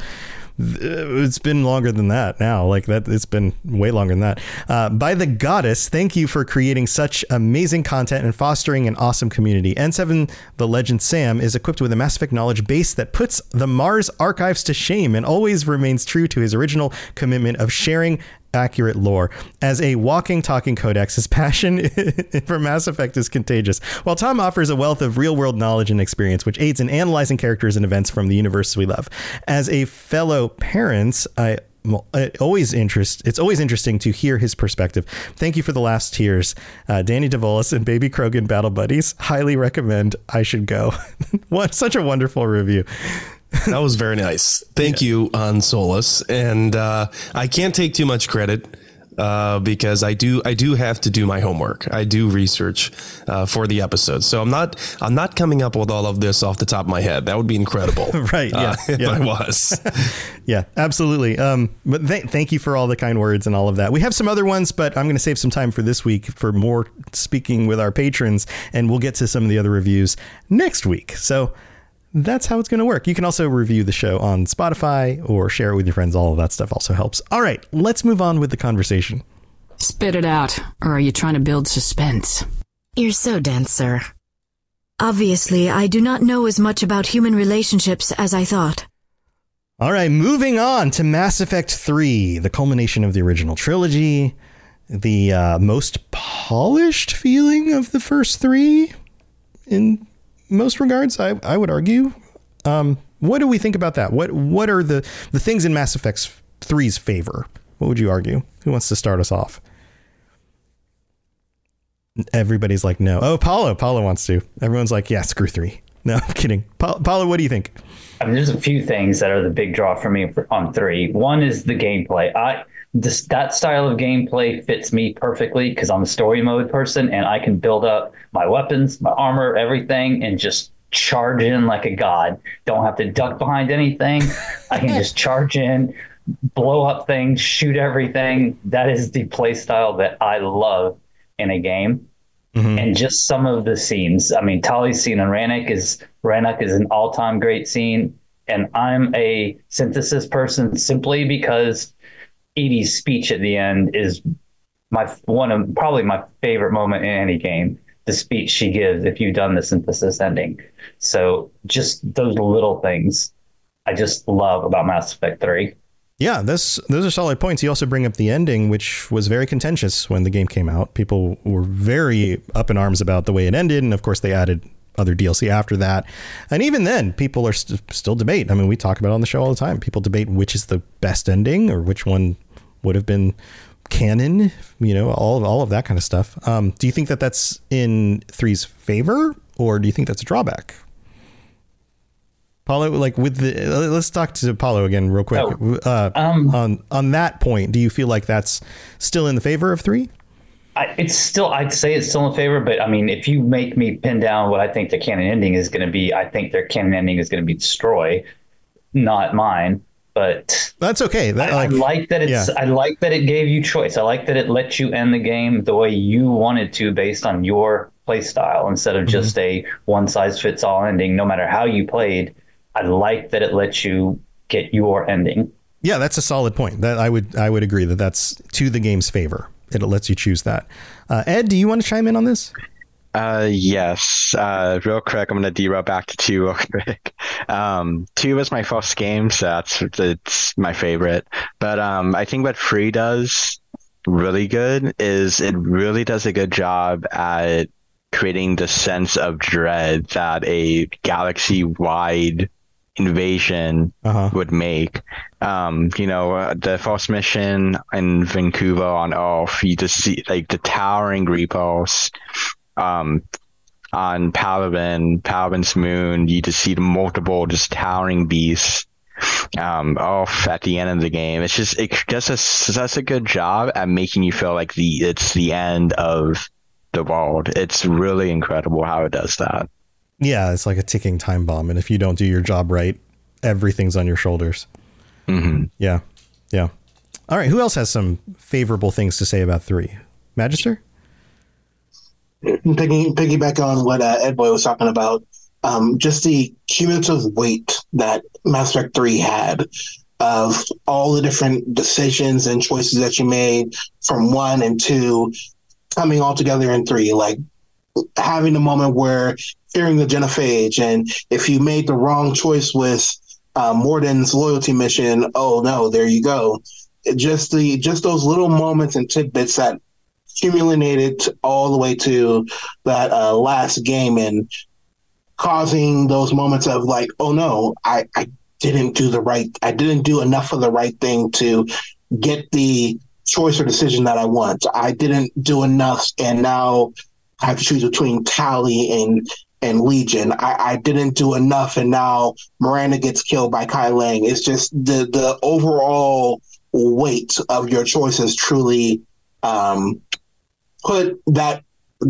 It's been longer than that now. Like that, it's been way longer than that. By the goddess, thank you for creating such amazing content and fostering an awesome community. N7, the legend Sam, is equipped with a Mass Effect knowledge base that puts the Mars archives to shame and always remains true to his original commitment of sharing accurate lore. As a walking, talking codex, his passion for Mass Effect is contagious, while Tom offers a wealth of real-world knowledge and experience, which aids in analyzing characters and events from the universe we love. As a fellow parent, it's always interesting to hear his perspective. Thank you for the last tears. Danny DeVolis and Baby Krogan Battle Buddies. Highly recommend. I should go. What such a wonderful review. That was very nice. Thank you, Han Solus. And I can't take too much credit because I do have to do my homework. I do research for the episode. So I'm not coming up with all of this off the top of my head. That would be incredible. Right. Yeah. If I was. Yeah, absolutely. But thank you for all the kind words and all of that. We have some other ones, but I'm going to save some time for this week for more speaking with our patrons, and we'll get to some of the other reviews next week. So that's how it's going to work. You can also review the show on Spotify or share it with your friends. All of that stuff also helps. All right, let's move on with the conversation. Spit it out, or are you trying to build suspense? You're so dense, sir. Obviously, I do not know as much about human relationships as I thought. All right, moving on to Mass Effect 3, the culmination of the original trilogy, the most polished feeling of the first three in most regards, I would argue. What do we think about that? What are the things in Mass Effect 3's favor? What would you argue? Who wants to start us off? Everybody's like, no. Oh, Paulo wants to. Everyone's like, yeah, screw 3. No, I'm kidding. Paulo, what do you think? I mean, there's a few things that are the big draw for me on 3. One is the gameplay. That style of gameplay fits me perfectly because I'm a story mode person and I can build up my weapons, my armor, everything, and just charge in like a god. Don't have to duck behind anything. I can just charge in, blow up things, shoot everything. That is the play style that I love in a game. Mm-hmm. And just some of the scenes. I mean, Tali's scene on Rannoch is an all-time great scene. And I'm a synthesis person simply because Edie's speech at the end is probably my favorite moment in any game. The speech she gives if you've done the synthesis ending. So just those little things I just love about Mass Effect 3. Yeah, those are solid points. You also bring up the ending, which was very contentious when the game came out. People were very up in arms about the way it ended. And of course, they added other DLC after that. And even then, people are still debate. I mean, we talk about it on the show all the time. People debate which is the best ending or which one would have been canon, all of that kind of stuff. Do you think that that's in 3's favor, or do you think that's a drawback? Paulo, let's talk to Paulo again real quick. On that point, do you feel like that's still in the favor of 3? I'd say it's still in favor, but I mean, if you make me pin down what I think the canon ending is going to be, I think their canon ending is going to be Destroy, not mine. But that's okay. I like that it gave you choice. I like that it let you end the game the way you wanted to based on your play style instead of just a one size fits all ending. No matter how you played, I like that it lets you get your ending. Yeah, that's a solid point. That I would agree that's to the game's favor. It lets you choose that. Ed, do you want to chime in on this? Yes. Real quick, I'm gonna derail back to 2 real quick. 2 was my first game, so it's my favorite. But I think what 3 does really good is it really does a good job at creating the sense of dread that a galaxy-wide invasion would make. The first mission in Vancouver on Earth, you just see like the towering repulse. On Palaven's moon, you just see the multiple just towering beasts off at the end of the game. It does such a good job at making you feel like it's the end of the world. It's really incredible how it does that. Yeah, it's like a ticking time bomb, and if you don't do your job right, everything's on your shoulders. Mm-hmm. Yeah. All right, who else has some favorable things to say about 3? Magister? Piggyback on what Ed Boy was talking about, just the cumulative weight that Mass Effect 3 had of all the different decisions and choices that you made from 1 and 2 coming all together in 3, like having a moment where fearing the genophage, and if you made the wrong choice with Morden's loyalty mission, oh no, there you go. Just those little moments and tidbits that accumulated all the way to that last game, and causing those moments of like, oh no, I didn't do enough of the right thing to get the choice or decision that I want. I didn't do enough, and now I have to choose between Tali and Legion. I didn't do enough, and now Miranda gets killed by Kai Lang. It's just the overall weight of your choices truly put that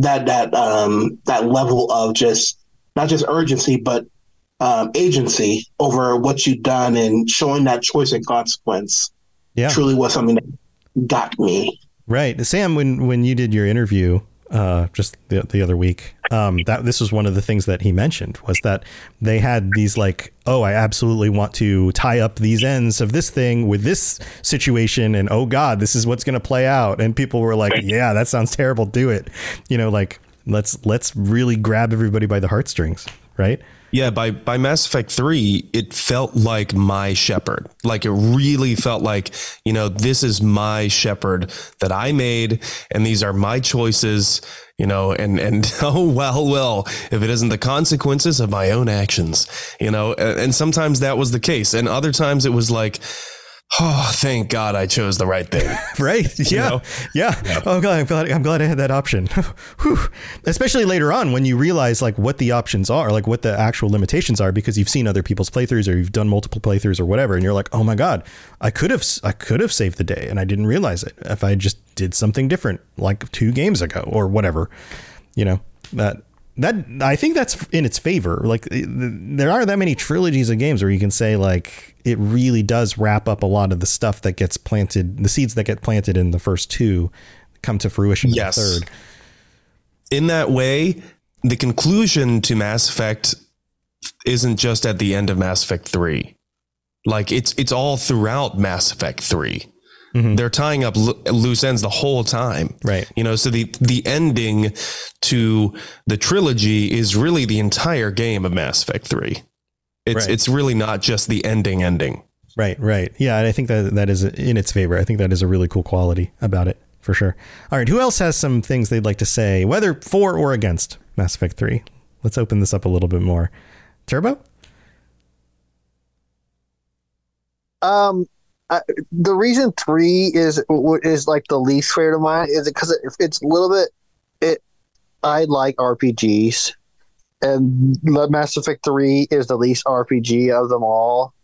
level of just not just urgency, but agency over what you've done, and showing that choice and consequence. Yeah, truly was something that got me. Right, Sam. When you did your interview just the other week, this was one of the things that he mentioned, was that they had these like, oh, I absolutely want to tie up these ends of this thing with this situation, and oh god, this is what's going to play out, and people were like, yeah, that sounds terrible, do it, like let's really grab everybody by the heartstrings, right? Yeah, by Mass Effect 3, it felt like my Shepard. Like, it really felt like, this is my Shepard that I made, and these are my choices, and oh, well, if it isn't the consequences of my own actions, and sometimes that was the case. And other times it was like, oh, thank God I chose the right thing. Right. Yeah. Yeah. Oh, God, I'm glad I had that option. Especially later on when you realize like what the options are, like what the actual limitations are, because you've seen other people's playthroughs or you've done multiple playthroughs or whatever. And you're like, oh my God, I could have saved the day and I didn't realize it. If I just did something different, like 2 games ago or whatever, that I think that's in its favor. Like there aren't that many trilogies of games where you can say like it really does wrap up a lot of the stuff that gets planted, the seeds that get planted in the first 2 come to fruition in the third. In that way, the conclusion to Mass Effect isn't just at the end of Mass Effect 3. Like it's all throughout Mass Effect 3. Mm-hmm. They're tying up loose ends the whole time. Right. So the ending to the trilogy is really the entire game of Mass Effect 3. It's really not just the ending. Right. Yeah. And I think that is in its favor. I think that is a really cool quality about it for sure. All right. Who else has some things they'd like to say, whether for or against Mass Effect 3? Let's open this up a little bit more. Turbo? The reason 3 is like the least favorite of mine is because it's a little bit. I like RPGs, and Mass Effect 3 is the least RPG of them all.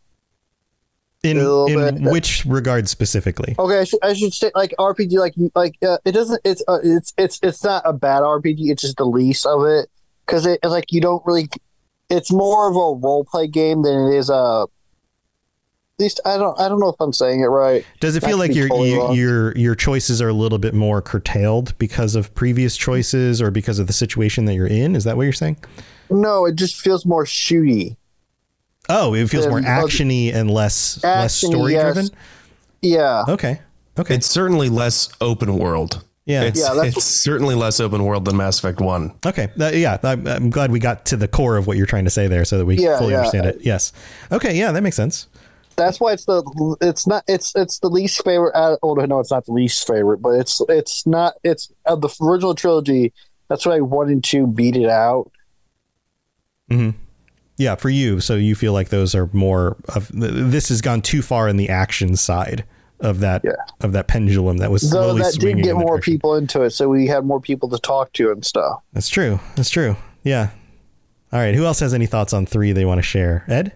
In which regard specifically? Okay, I should say like RPG, like it doesn't. It's not a bad RPG. It's just the least of it, because it's like you don't really. It's more of a role play game than it is a. At least I don't know if I'm saying it right. Does it feel like your choices are a little bit more curtailed because of previous choices or because of the situation that you're in? Is that what you're saying? No, it just feels more shooty. Oh, it feels more actiony and less story driven. Yeah. Okay. It's certainly less open world. Yeah. It's certainly less open world than Mass Effect 1. Okay. I'm glad we got to the core of what you're trying to say there so that we fully understand it. Yes. Okay. Yeah, that makes sense. That's why it's the least favorite. No, it's not the least favorite, but it's of the original trilogy. That's why I wanted to beat it out. Mm-hmm. Yeah, for you. So you feel like those are more of this has gone too far in the action side of that pendulum that was slowly that swinging. Did get more direction. people into it, so we had more people to talk to and stuff. That's true. Yeah. All right. Who else has any thoughts on 3 they want to share? Ed?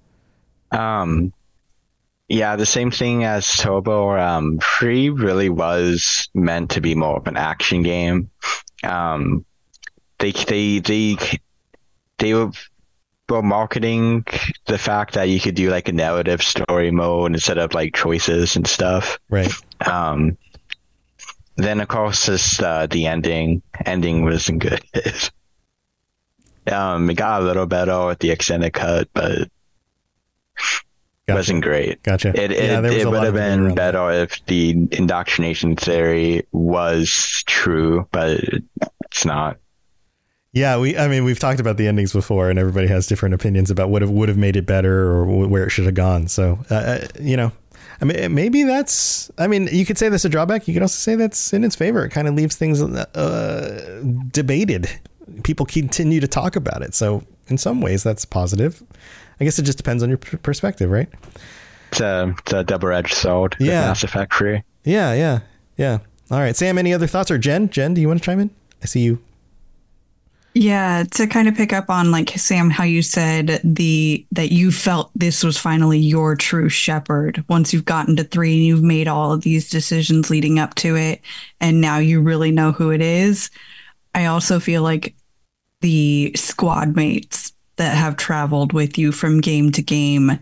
Yeah, the same thing as Turbo. 3 really was meant to be more of an action game. They were marketing the fact that you could do like a narrative story mode instead of like choices and stuff. Right. Then of course the ending wasn't good. It got a little better with the extended cut, but wasn't great. Gotcha. It would have been better if the indoctrination theory was true, but it's not. Yeah, we've talked about the endings before, and everybody has different opinions about what would have made it better or where it should have gone. So, maybe that's. You could say that's a drawback. You could also say that's in its favor. It kind of leaves things debated. People continue to talk about it. So, in some ways, that's positive. I guess it just depends on your perspective, right? It's a double-edged sword. Yeah. Mass Effect 3. Yeah. All right, Sam. Any other thoughts, or Jen? Jen, do you want to chime in? I see you. Yeah, to kind of pick up on like Sam, how you said that you felt this was finally your true Shepard once you've gotten to 3 and you've made all of these decisions leading up to it, and now you really know who it is. I also feel like the squad mates that have traveled with you from game to game,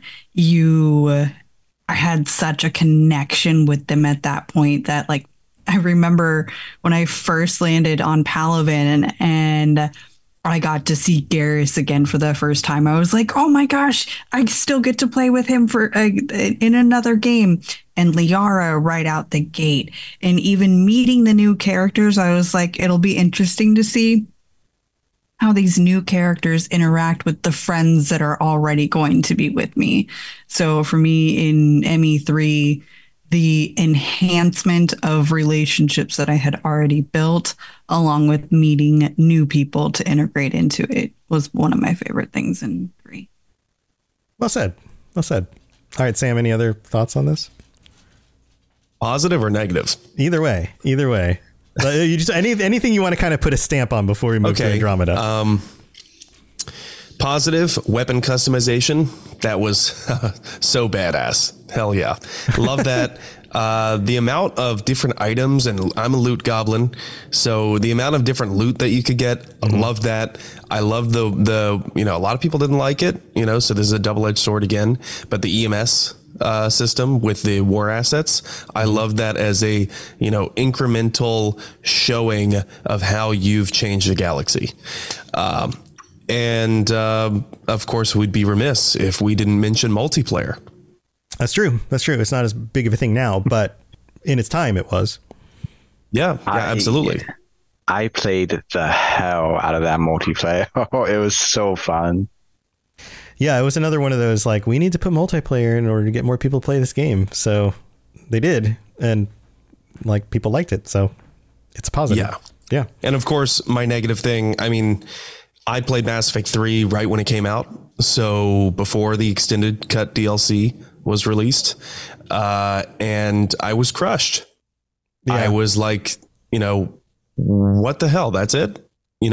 I had such a connection with them at that point that like I remember when I first landed on Palaven and I got to see Garrus again for the first time. I was like, oh my gosh, I still get to play with him in another game. And Liara right out the gate. And even meeting the new characters, I was like, it'll be interesting to see how these new characters interact with the friends that are already going to be with me. So for me in ME3, the enhancement of relationships that I had already built, along with meeting new people to integrate into it, was one of my favorite things in 3. Well said. All right, Sam, any other thoughts on this? Positive or negative? Either way. You just anything you want to kind of put a stamp on before we move to Andromeda. Positive weapon customization. That was so badass. Hell yeah. Love that. The amount of different items, and I'm a loot goblin, so the amount of different loot that you could get, love that. I love the a lot of people didn't like it, so this is a double-edged sword again, but the EMS system with the war assets, I love that as a incremental showing of how you've changed the galaxy. And of course, we'd be remiss if we didn't mention multiplayer. That's true. It's not as big of a thing now, but in its time, it was. Yeah, absolutely. I played the hell out of that multiplayer. It was so fun. Yeah, it was another one of those, like, we need to put multiplayer in order to get more people to play this game. So they did. And, like, people liked it. So it's positive. Yeah. And, of course, my negative thing, I played Mass Effect 3 right when it came out. So before the extended cut DLC was released, and I was crushed. Yeah. I was like, what the hell? That's it?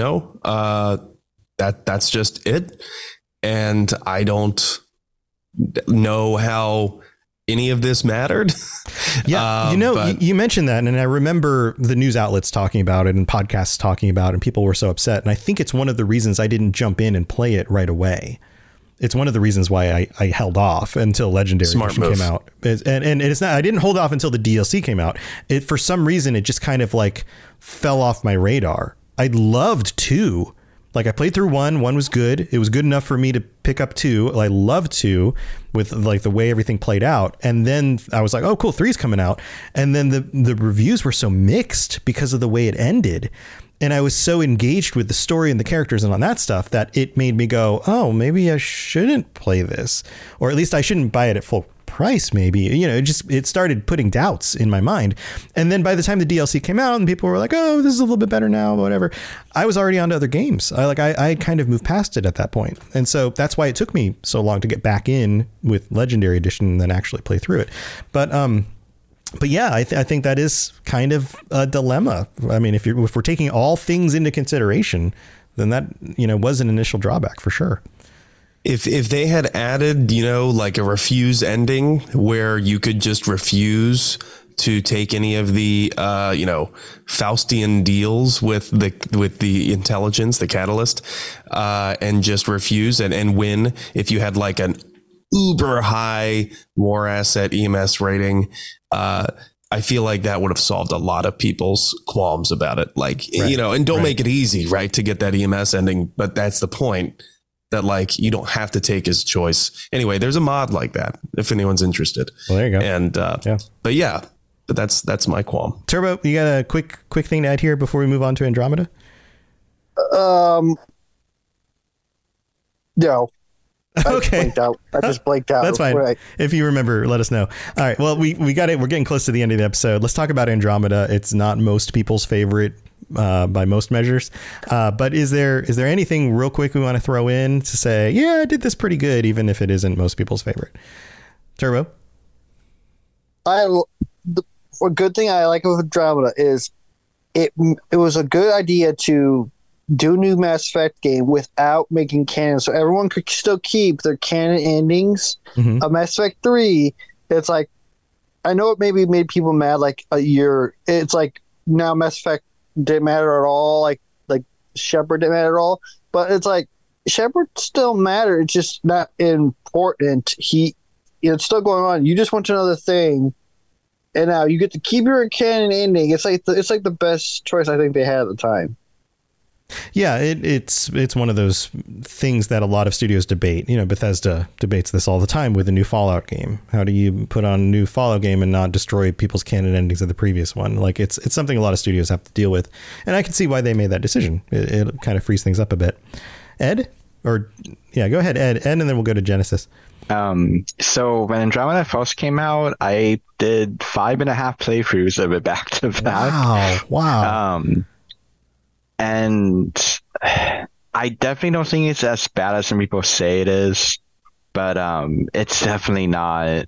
That's just it. And I don't know how any of this mattered. Yeah. You mentioned that, and I remember the news outlets talking about it and podcasts talking about it, and people were so upset. And I think it's one of the reasons I didn't jump in and play it right away. It's one of the reasons why I held off until Legendary Edition came out. And it's not, I didn't hold off until the DLC came out. For some reason, it just kind of like fell off my radar. I loved 2, Like I played through 1 was good. It was good enough for me to pick up 2. I love 2 with like the way everything played out. And then I was like, oh, cool, 3's coming out. And then the reviews were so mixed because of the way it ended. And I was so engaged with the story and the characters and on that stuff that it made me go, oh, maybe I shouldn't play this, or at least I shouldn't buy it at full price. Maybe, it started putting doubts in my mind. And then by the time the DLC came out and people were like, oh, this is a little bit better now, whatever, I was already on to other games. I kind of moved past it at that point. And so that's why it took me so long to get back in with Legendary Edition and then actually play through it. But yeah, I think that is kind of a dilemma. I mean, if we're taking all things into consideration, then that, was an initial drawback for sure. If they had added, like a refuse ending where you could just refuse to take any of the, Faustian deals with the intelligence, the catalyst, and just refuse and win if you had like an uber high war asset EMS rating, I feel like that would have solved a lot of people's qualms about it. Like, right. And don't make it easy, right, to get that EMS ending. But that's the point, that like you don't have to take his choice. Anyway, there's a mod like that if anyone's interested. Well, there you go. And but that's my qualm. Turbo, you got a quick thing to add here before we move on to Andromeda? No. Okay. I just blanked out. That's fine. Right. If you remember, let us know. All right. Well, we got it. We're getting close to the end of the episode. Let's talk about Andromeda. It's not most people's favorite by most measures. But is there anything real quick we want to throw in to say, yeah, I did this pretty good, even if it isn't most people's favorite? Turbo? A good thing I like with Andromeda is it was a good idea to do a new Mass Effect game without making canon, so everyone could still keep their canon endings. Mm-hmm. A Mass Effect 3, it's like, I know it maybe made people mad like a year. It's like now Mass Effect didn't matter at all, like Shepard didn't matter at all, but it's like Shepard still mattered. It's just not important. It's still going on. You just went to another thing, and now you get to keep your canon ending. It's like the best choice I think they had at the time. Yeah, it's one of those things that a lot of studios debate. Bethesda debates this all the time with a new Fallout game. How do you put on a new Fallout game and not destroy people's canon endings of the previous one? Like it's something a lot of studios have to deal with, and I can see why they made that decision. It kind of frees things up a bit. Ed, go ahead, Ed, and then we'll go to Genesis. So when Andromeda first came out, I did 5.5 playthroughs of it back to back. Wow. And I definitely don't think it's as bad as some people say it is, but it's definitely not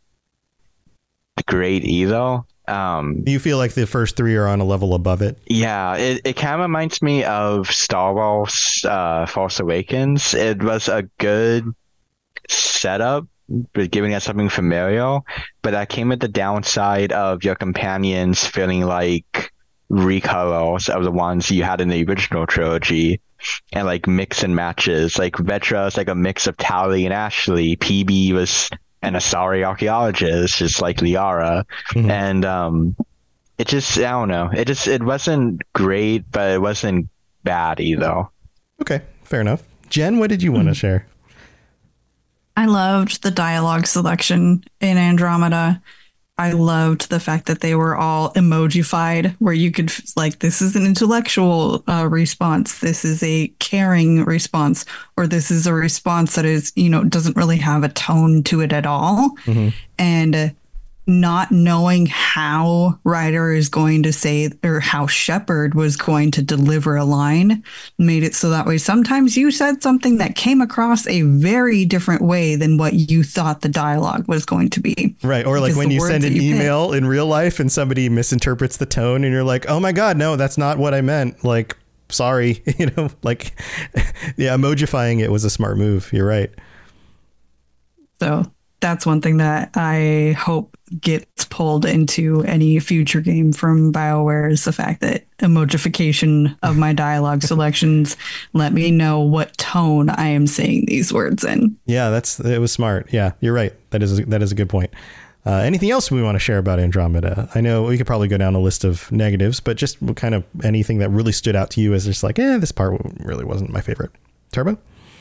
great either. Do you feel like the first 3 are on a level above it? Yeah, it kind of reminds me of Star Wars Force Awakens. It was a good setup, but giving us something familiar, but that came at the downside of your companions feeling like recolors of the ones you had in the original trilogy, and like mix and matches. Like Vetra is like a mix of Tali and Ashley. PB was an Asari archaeologist, just like Liara. Mm-hmm. And it just, I don't know. It wasn't great, but it wasn't bad either. Okay, fair enough. Jen, what did you want to share? I loved the dialogue selection in Andromeda. I loved the fact that they were all emojified, where you could like, this is an intellectual response, this is a caring response, or this is a response that is, doesn't really have a tone to it at all. Mm-hmm. And not knowing how Ryder is going to say, or how Shepard was going to deliver a line, made it so that way sometimes you said something that came across a very different way than what you thought the dialogue was going to be. Right. Or like when you send an email in real life and somebody misinterprets the tone and you're like, oh my God, no, that's not what I meant. Like, sorry, emojifying it was a smart move. You're right. So that's one thing that I hope gets pulled into any future game from BioWare, is the fact that emojification of my dialogue selections let me know what tone I am saying these words in. Yeah, it was smart. Yeah, you're right. That is a good point. Anything else we want to share about Andromeda? I know we could probably go down a list of negatives, but just kind of anything that really stood out to you as just like, this part really wasn't my favorite. Turbo?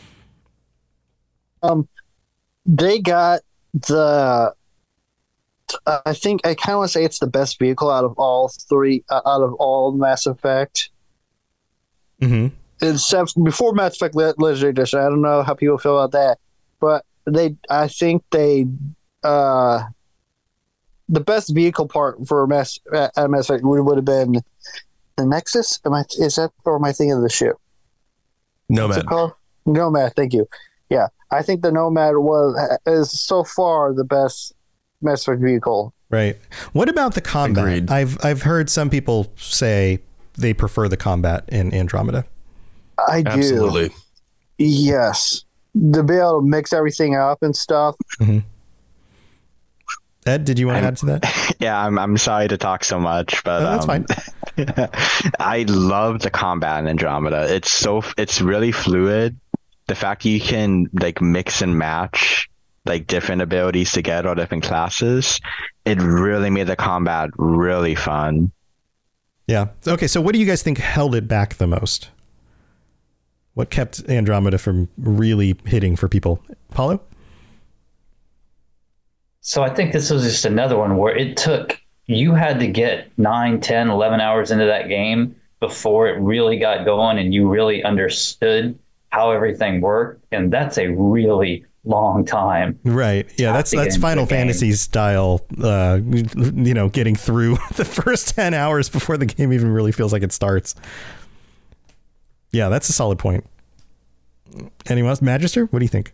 They got I think I kind of want to say it's the best vehicle out of all three, out of all Mass Effect. Mm-hmm. Except before Mass Effect Legendary Edition. I don't know how people feel about that, but I think the best vehicle part for Mass Effect would have been the Nexus. Am I thinking of the ship? Nomad. Nomad. Thank you. Yeah, I think the Nomad is so far the best Mass Effect vehicle. Right. What about the combat? Agreed. I've heard some people say they prefer the combat in Andromeda. I do. Absolutely. Yes. To be able to mix everything up and stuff. Mm-hmm. Ed, did you want to add to that? Yeah, I'm sorry to talk so much, but that's fine. I love the combat in Andromeda. It's really fluid. The fact you can like mix and match like different abilities together or different classes, it really made the combat really fun. Yeah. Okay, so what do you guys think held it back the most? What kept Andromeda from really hitting for people? Paulo? So I think this was just another one where you had to get 9, 10, 11 hours into that game before it really got going and you really understood how everything worked. And that's a really long time. Right. Yeah, that's Final Fantasy style, getting through the first 10 hours before the game even really feels like it starts. Yeah, that's a solid point. Anyone else? Magister, what do you think?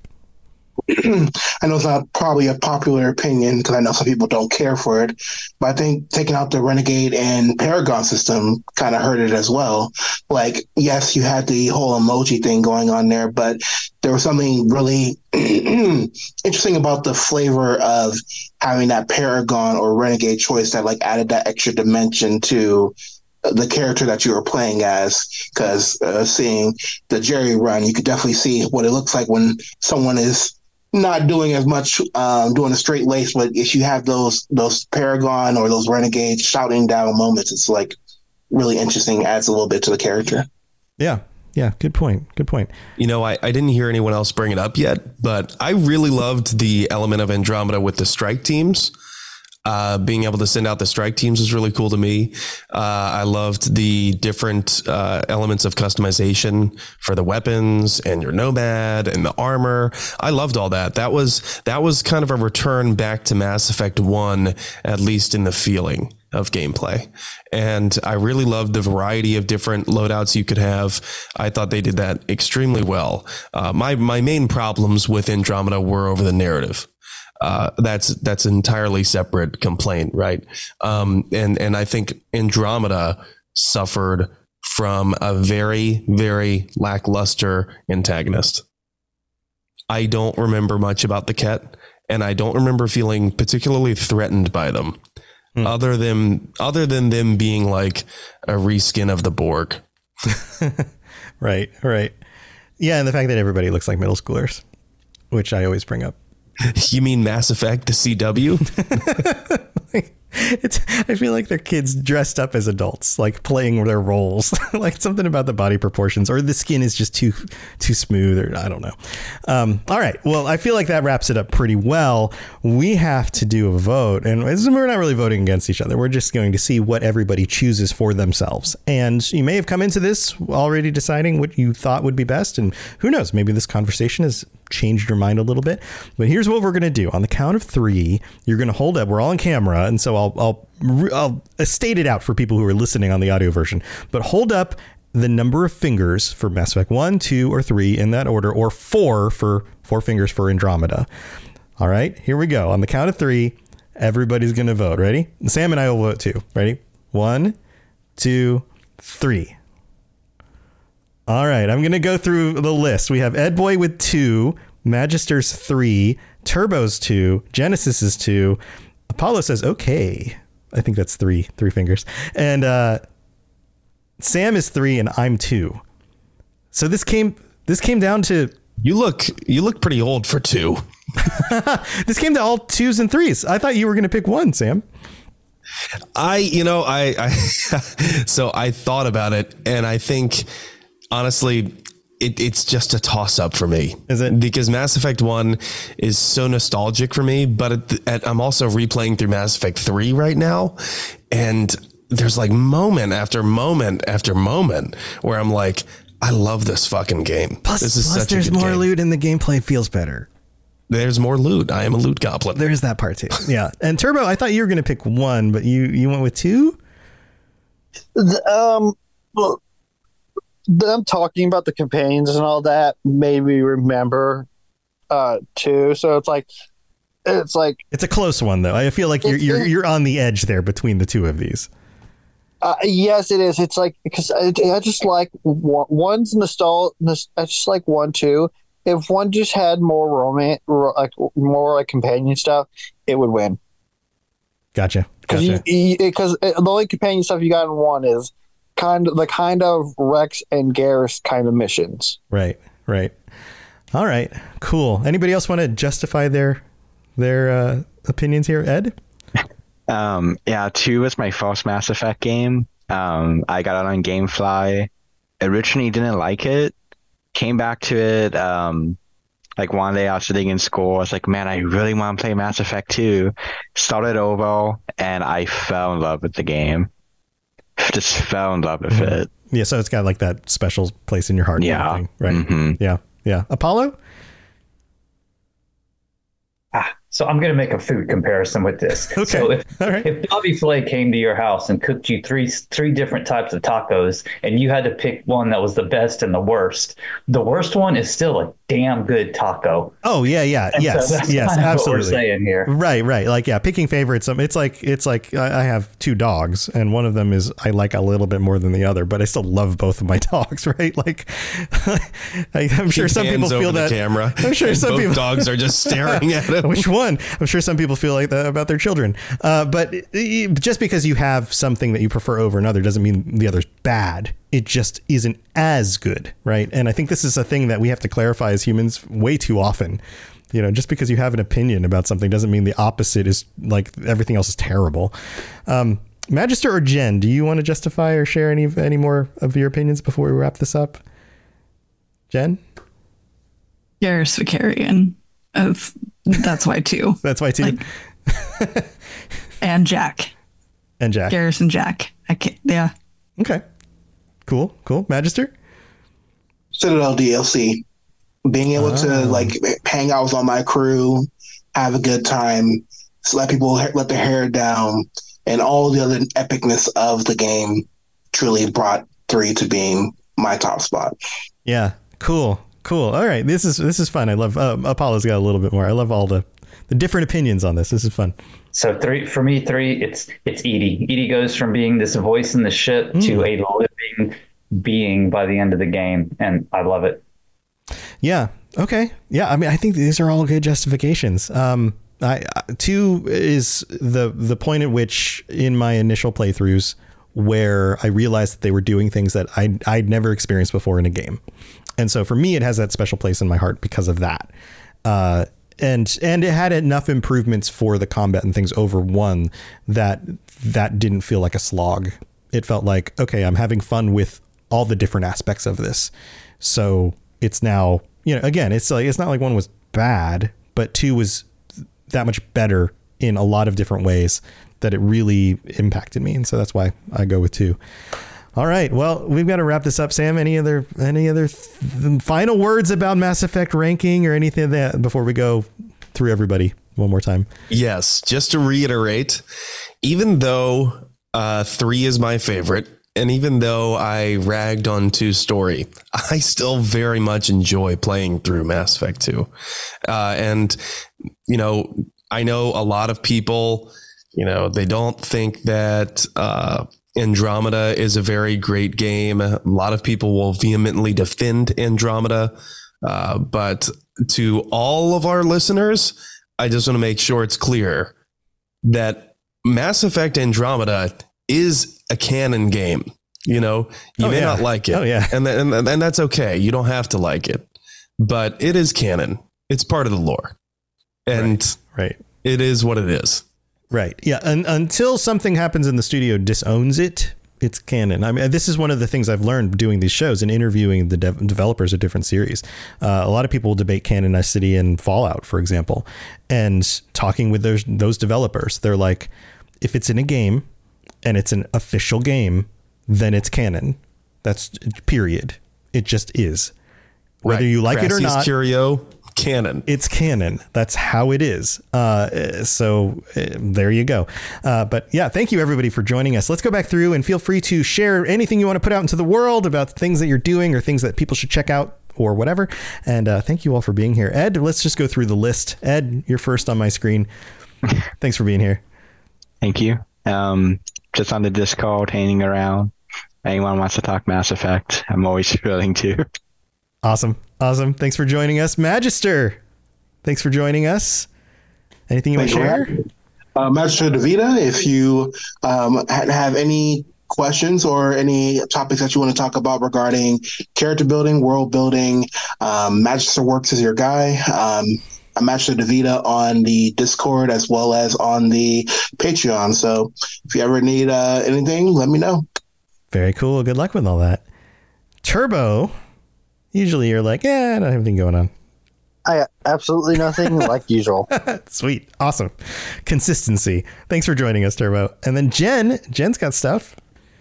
I know it's not probably a popular opinion because I know some people don't care for it, but I think taking out the Renegade and Paragon system kind of hurt it as well. Like, yes, you had the whole emoji thing going on there, but there was something really interesting about the flavor of having that Paragon or Renegade choice that like added that extra dimension to the character that you were playing as, because seeing the Jerry run, you could definitely see what it looks like when someone is not doing as much, doing a straight lace, but if you have those Paragon or those Renegades shouting down moments, it's like really interesting, adds a little bit to the character. Yeah. Good point. You know, I didn't hear anyone else bring it up yet, but I really loved the element of Andromeda with the strike teams. Being able to send out the strike teams was really cool to me. I loved the different elements of customization for the weapons and your Nomad and the armor. I loved all that. That was kind of a return back to Mass Effect 1, at least in the feeling of gameplay. And I really loved the variety of different loadouts you could have. I thought they did that extremely well. My main problems with Andromeda were over the narrative. That's an entirely separate complaint, right? And I think Andromeda suffered from a very, very lackluster antagonist. I don't remember much about the Ket, and I don't remember feeling particularly threatened by them, other than them being like a reskin of the Borg. Right. Yeah, and the fact that everybody looks like middle schoolers, which I always bring up. You mean Mass Effect, the CW? I feel like they're kids dressed up as adults, like playing their roles. Like something about the body proportions or the skin is just too smooth, or I don't know. All right. Well, I feel like that wraps it up pretty well. We have to do a vote, and we're not really voting against each other. We're just going to see what everybody chooses for themselves. And you may have come into this already deciding what you thought would be best. And who knows, maybe this conversation has changed your mind a little bit. But here's what we're going to do. On the count of 3, you're going to hold up. We're all on camera, and so I'll state it out for people who are listening on the audio version. But hold up the number of fingers for Mass Effect 1, 2, or 3 in that order, or 4 for 4 fingers for Andromeda. All right, here we go. On the count of 3, everybody's going to vote. Ready? Sam and I will vote too. Ready? 1, 2, 3. All right, I'm going to go through the list. We have Ed Boy with 2, Magister's 3, Turbo's 2, Genesis is 2. Apollo says, okay. I think that's 3 fingers. And Sam is 3 and I'm 2. So this came down to You look pretty old for 2. This came to all 2s and 3s. I thought you were going to pick 1, Sam. I so I thought about it, and I think honestly, it's just a toss up for me. Is it? Because Mass Effect 1 is so nostalgic for me, but I'm also replaying through Mass Effect 3 right now, and there's like moment after moment after moment where I'm like, I love this fucking game. Plus there's more loot and the gameplay feels better. There's more loot. I am a loot goblin. There's that part too. Yeah. And Turbo, I thought you were going to pick 1, but you went with 2? Well, them talking about the companions and all that made me remember 2. So it's like it's a close one though. I feel like you're on the edge there between the 2 of these. Yes, it is. It's like, because I just like one's nostalgia. I just like 1 too. If 1 just had more romance, more companion stuff, it would win. Gotcha. Because the only companion stuff you got in 1 is kind of Rex and Garrus kind of missions. Right. All right. Cool. Anybody else want to justify their opinions here, Ed? 2 was my first Mass Effect game. I got it on GameFly. Originally didn't like it. Came back to it. Like one day I was sitting in school. I was like, man, I really want to play Mass Effect 2. Started over, and I fell in love with the game. Just fell in love with it. Yeah, so it's got like that special place in your heart. Yeah. Kind of thing, right. Mm-hmm. Yeah. Apollo? So I'm going to make a food comparison with this. Okay. So if Bobby Flay came to your house and cooked you three different types of tacos, and you had to pick one that was the best and the worst one is still a damn good taco. Oh yeah. And Yes. so that's Yes. kind of Absolutely. what we're saying here. Right. Like, yeah, picking favorites. It's like I have 2 dogs, and one of them is I like a little bit more than the other, but I still love both of my dogs. Right. Like, I'm sure some people feel that. Camera. I'm sure some people dogs are just staring at it. Which one? I'm sure some people feel like that about their children. But just because you have something that you prefer over another doesn't mean the other's bad. It just isn't as good, right? And I think this is a thing that we have to clarify as humans way too often. You know, just because you have an opinion about something doesn't mean the opposite is like everything else is terrible. Magister or Jen, do you want to justify or share any more of your opinions before we wrap this up? Jen? Garrus Vakarian. That's why 2. That's why 2. And Jack. Garrus and Jack. I can't. Yeah. Okay. Cool. Magister? Citadel DLC. Being able to like hang out with all my crew, have a good time, let people let their hair down, and all the other epicness of the game truly brought 3 to being my top spot. Yeah. Cool. All right. This is fun. I love Apollo's got a little bit more. I love all the different opinions on this. This is fun. So 3 for me, it's EDI. EDI goes from being this voice in the ship to a living being by the end of the game, and I love it. Yeah. Okay. Yeah. I mean, I think these are all good justifications. 2 is the point at which in my initial playthroughs where I realized that they were doing things that I'd never experienced before in a game. And so for me, it has that special place in my heart because of that. And it had enough improvements for the combat and things over 1 that didn't feel like a slog. It felt like, okay, I'm having fun with all the different aspects of this. So it's now, again, it's not like 1 was bad, but 2 was that much better in a lot of different ways that it really impacted me. And so that's why I go with 2. All right. Well, we've got to wrap this up. Sam, any other final words about Mass Effect ranking or anything of that before we go through everybody one more time? Yes. Just to reiterate, even though 3 is my favorite, and even though I ragged on 2's story, I still very much enjoy playing through Mass Effect 2. And, I know a lot of people, they don't think that Andromeda is a very great game. A lot of people will vehemently defend Andromeda. But to all of our listeners, I just want to make sure it's clear that Mass Effect Andromeda is a canon game. You may not like it. Oh, yeah. And that's okay. You don't have to like it. but it is canon. It's part of the lore. And right. It is what it is. Right. Yeah. And until something happens and the studio disowns it, it's canon. I mean, this is one of the things I've learned doing these shows and interviewing the developers of different series. A lot of people will debate canonicity in Fallout, for example, and talking with those developers. They're like, if it's in a game and it's an official game, then it's canon. That's period. It just is. Whether you like it or not. Curio, canon. It's canon. That's how it is. So there you go. But yeah, thank you everybody for joining us. Let's go back through and feel free to share anything you want to put out into the world about things that you're doing or things that people should check out or whatever. And thank you all for being here. Ed, let's just go through the list. Ed, you're first on my screen. Thanks for being here. Thank you. Just on the Discord, hanging around. Anyone wants to talk Mass Effect, I'm always willing to. Awesome. Thanks for joining us. Magister, thanks for joining us. Anything you want to share? Magister DeVita, if you have any questions or any topics that you want to talk about regarding character building, world building, Magister Works is your guy. I'm Magister DeVita on the Discord as well as on the Patreon. So if you ever need anything, let me know. Very cool. Good luck with all that. Turbo, usually you're like, I don't have anything going on. I absolutely nothing like usual. Sweet. Awesome. Consistency. Thanks for joining us, Turbo. And then Jen's got stuff.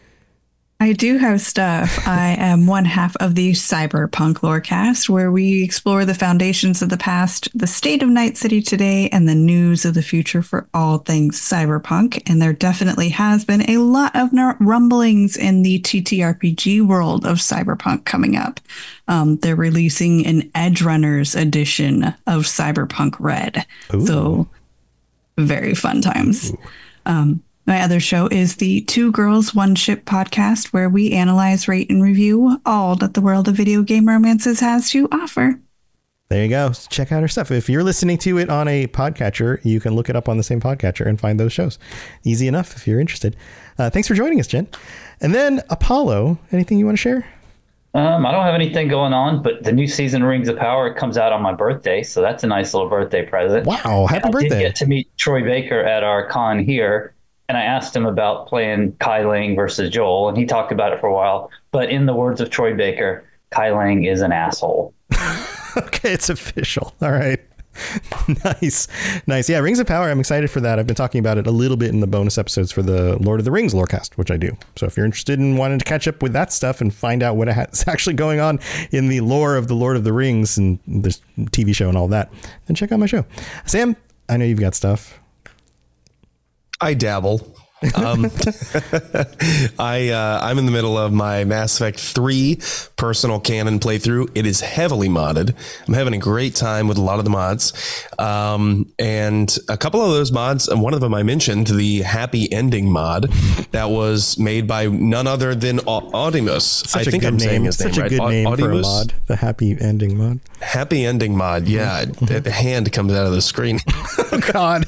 I do have stuff. I am one half of the Cyberpunk Lorecast, where we explore the foundations of the past, the state of Night City today, and the news of the future for all things cyberpunk. And there definitely has been a lot of rumblings in the TTRPG world of Cyberpunk coming up. They're releasing an Edge Runners edition of Cyberpunk Red. Ooh. So very fun times. My other show is the Two Girls, One Ship podcast, where we analyze, rate, and review all that the world of video game romances has to offer. There you go. Check out our stuff. If you're listening to it on a podcatcher, you can look it up on the same podcatcher and find those shows. Easy enough if you're interested. Thanks for joining us, Jen. And then Apollo, anything you want to share? I don't have anything going on, but the new season of Rings of Power comes out on my birthday, so that's a nice little birthday present. Wow, happy birthday. I did get to meet Troy Baker at our con here. And I asked him about playing Kai Lang versus Joel, and he talked about it for a while. But in the words of Troy Baker, Kai Lang is an asshole. Okay, it's official. All right. Nice. Yeah, Rings of Power. I'm excited for that. I've been talking about it a little bit in the bonus episodes for the Lord of the Rings Lorecast, which I do. So if you're interested in wanting to catch up with that stuff and find out what is actually going on in the lore of the Lord of the Rings and this TV show and all that, then check out my show. Sam, I know you've got stuff. I dabble. I'm in the middle of my Mass Effect 3 personal canon playthrough. It is heavily modded. I'm having a great time with a lot of the mods. And a couple of those mods, and one of them I mentioned, the Happy Ending mod that was made by none other than Audimus. I think I'm saying his name right. Such a good name for a mod. The Happy Ending mod. Happy Ending mod. Yeah. The hand comes out of the screen. Oh, God.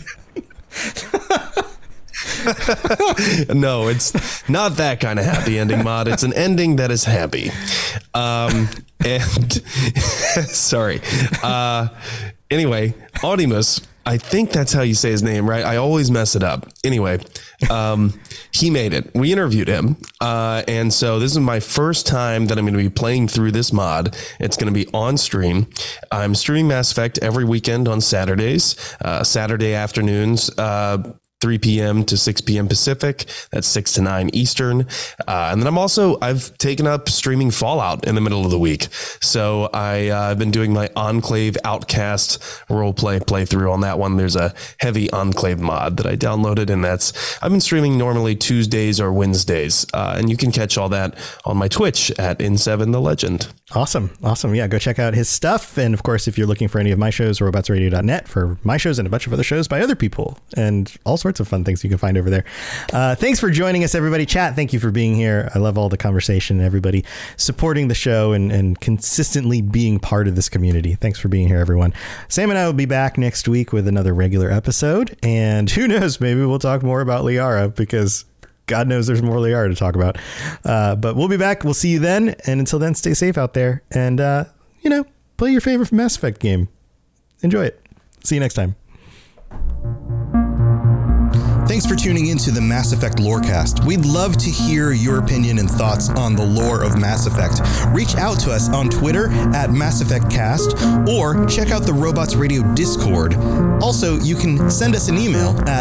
No, it's not that kind of happy ending mod. It's an ending that is happy. And sorry. Anyway, Audimus, I think that's how you say his name, right? I always mess it up. Anyway, he made it. We interviewed him. And so this is my first time that I'm going to be playing through this mod. It's going to be on stream. I'm streaming Mass Effect every weekend on Saturdays, Saturday afternoons, 3 p.m. to 6 p.m. Pacific. That's 6 to 9 Eastern. And then I've taken up streaming Fallout in the middle of the week. So I've been doing my Enclave Outcast roleplay playthrough on that one. There's a heavy Enclave mod that I downloaded, and I've been streaming normally Tuesdays or Wednesdays. And you can catch all that on my Twitch at N7 The Legend. Awesome. Yeah, go check out his stuff. And of course, if you're looking for any of my shows, robotsradio.net for my shows and a bunch of other shows by other people and all sorts of fun things you can find over there. Thanks for joining us, everybody. Chat, thank you for being here. I love all the conversation and everybody supporting the show and consistently being part of this community. Thanks for being here, everyone. Sam and I will be back next week with another regular episode. And who knows, maybe we'll talk more about Liara because God knows there's more Liara to talk about. But we'll be back. We'll see you then. And until then, stay safe out there. And, Play your favorite Mass Effect game. Enjoy it. See you next time. Thanks for tuning into the Mass Effect Lorecast. We'd love to hear your opinion and thoughts on the lore of Mass Effect. Reach out to us on Twitter at Mass Effect Cast, or check out the Robots Radio Discord. Also, you can send us an email at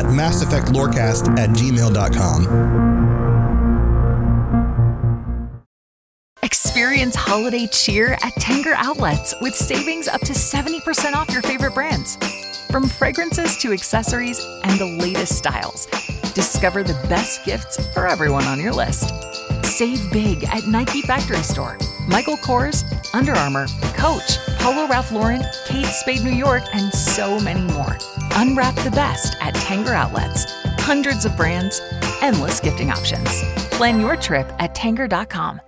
masseffectlorecast@gmail.com. Experience holiday cheer at Tanger Outlets with savings up to 70% off your favorite brands. From fragrances to accessories and the latest styles, discover the best gifts for everyone on your list. Save big at Nike Factory Store, Michael Kors, Under Armour, Coach, Polo Ralph Lauren, Kate Spade New York, and so many more. Unwrap the best at Tanger Outlets. Hundreds of brands, endless gifting options. Plan your trip at Tanger.com.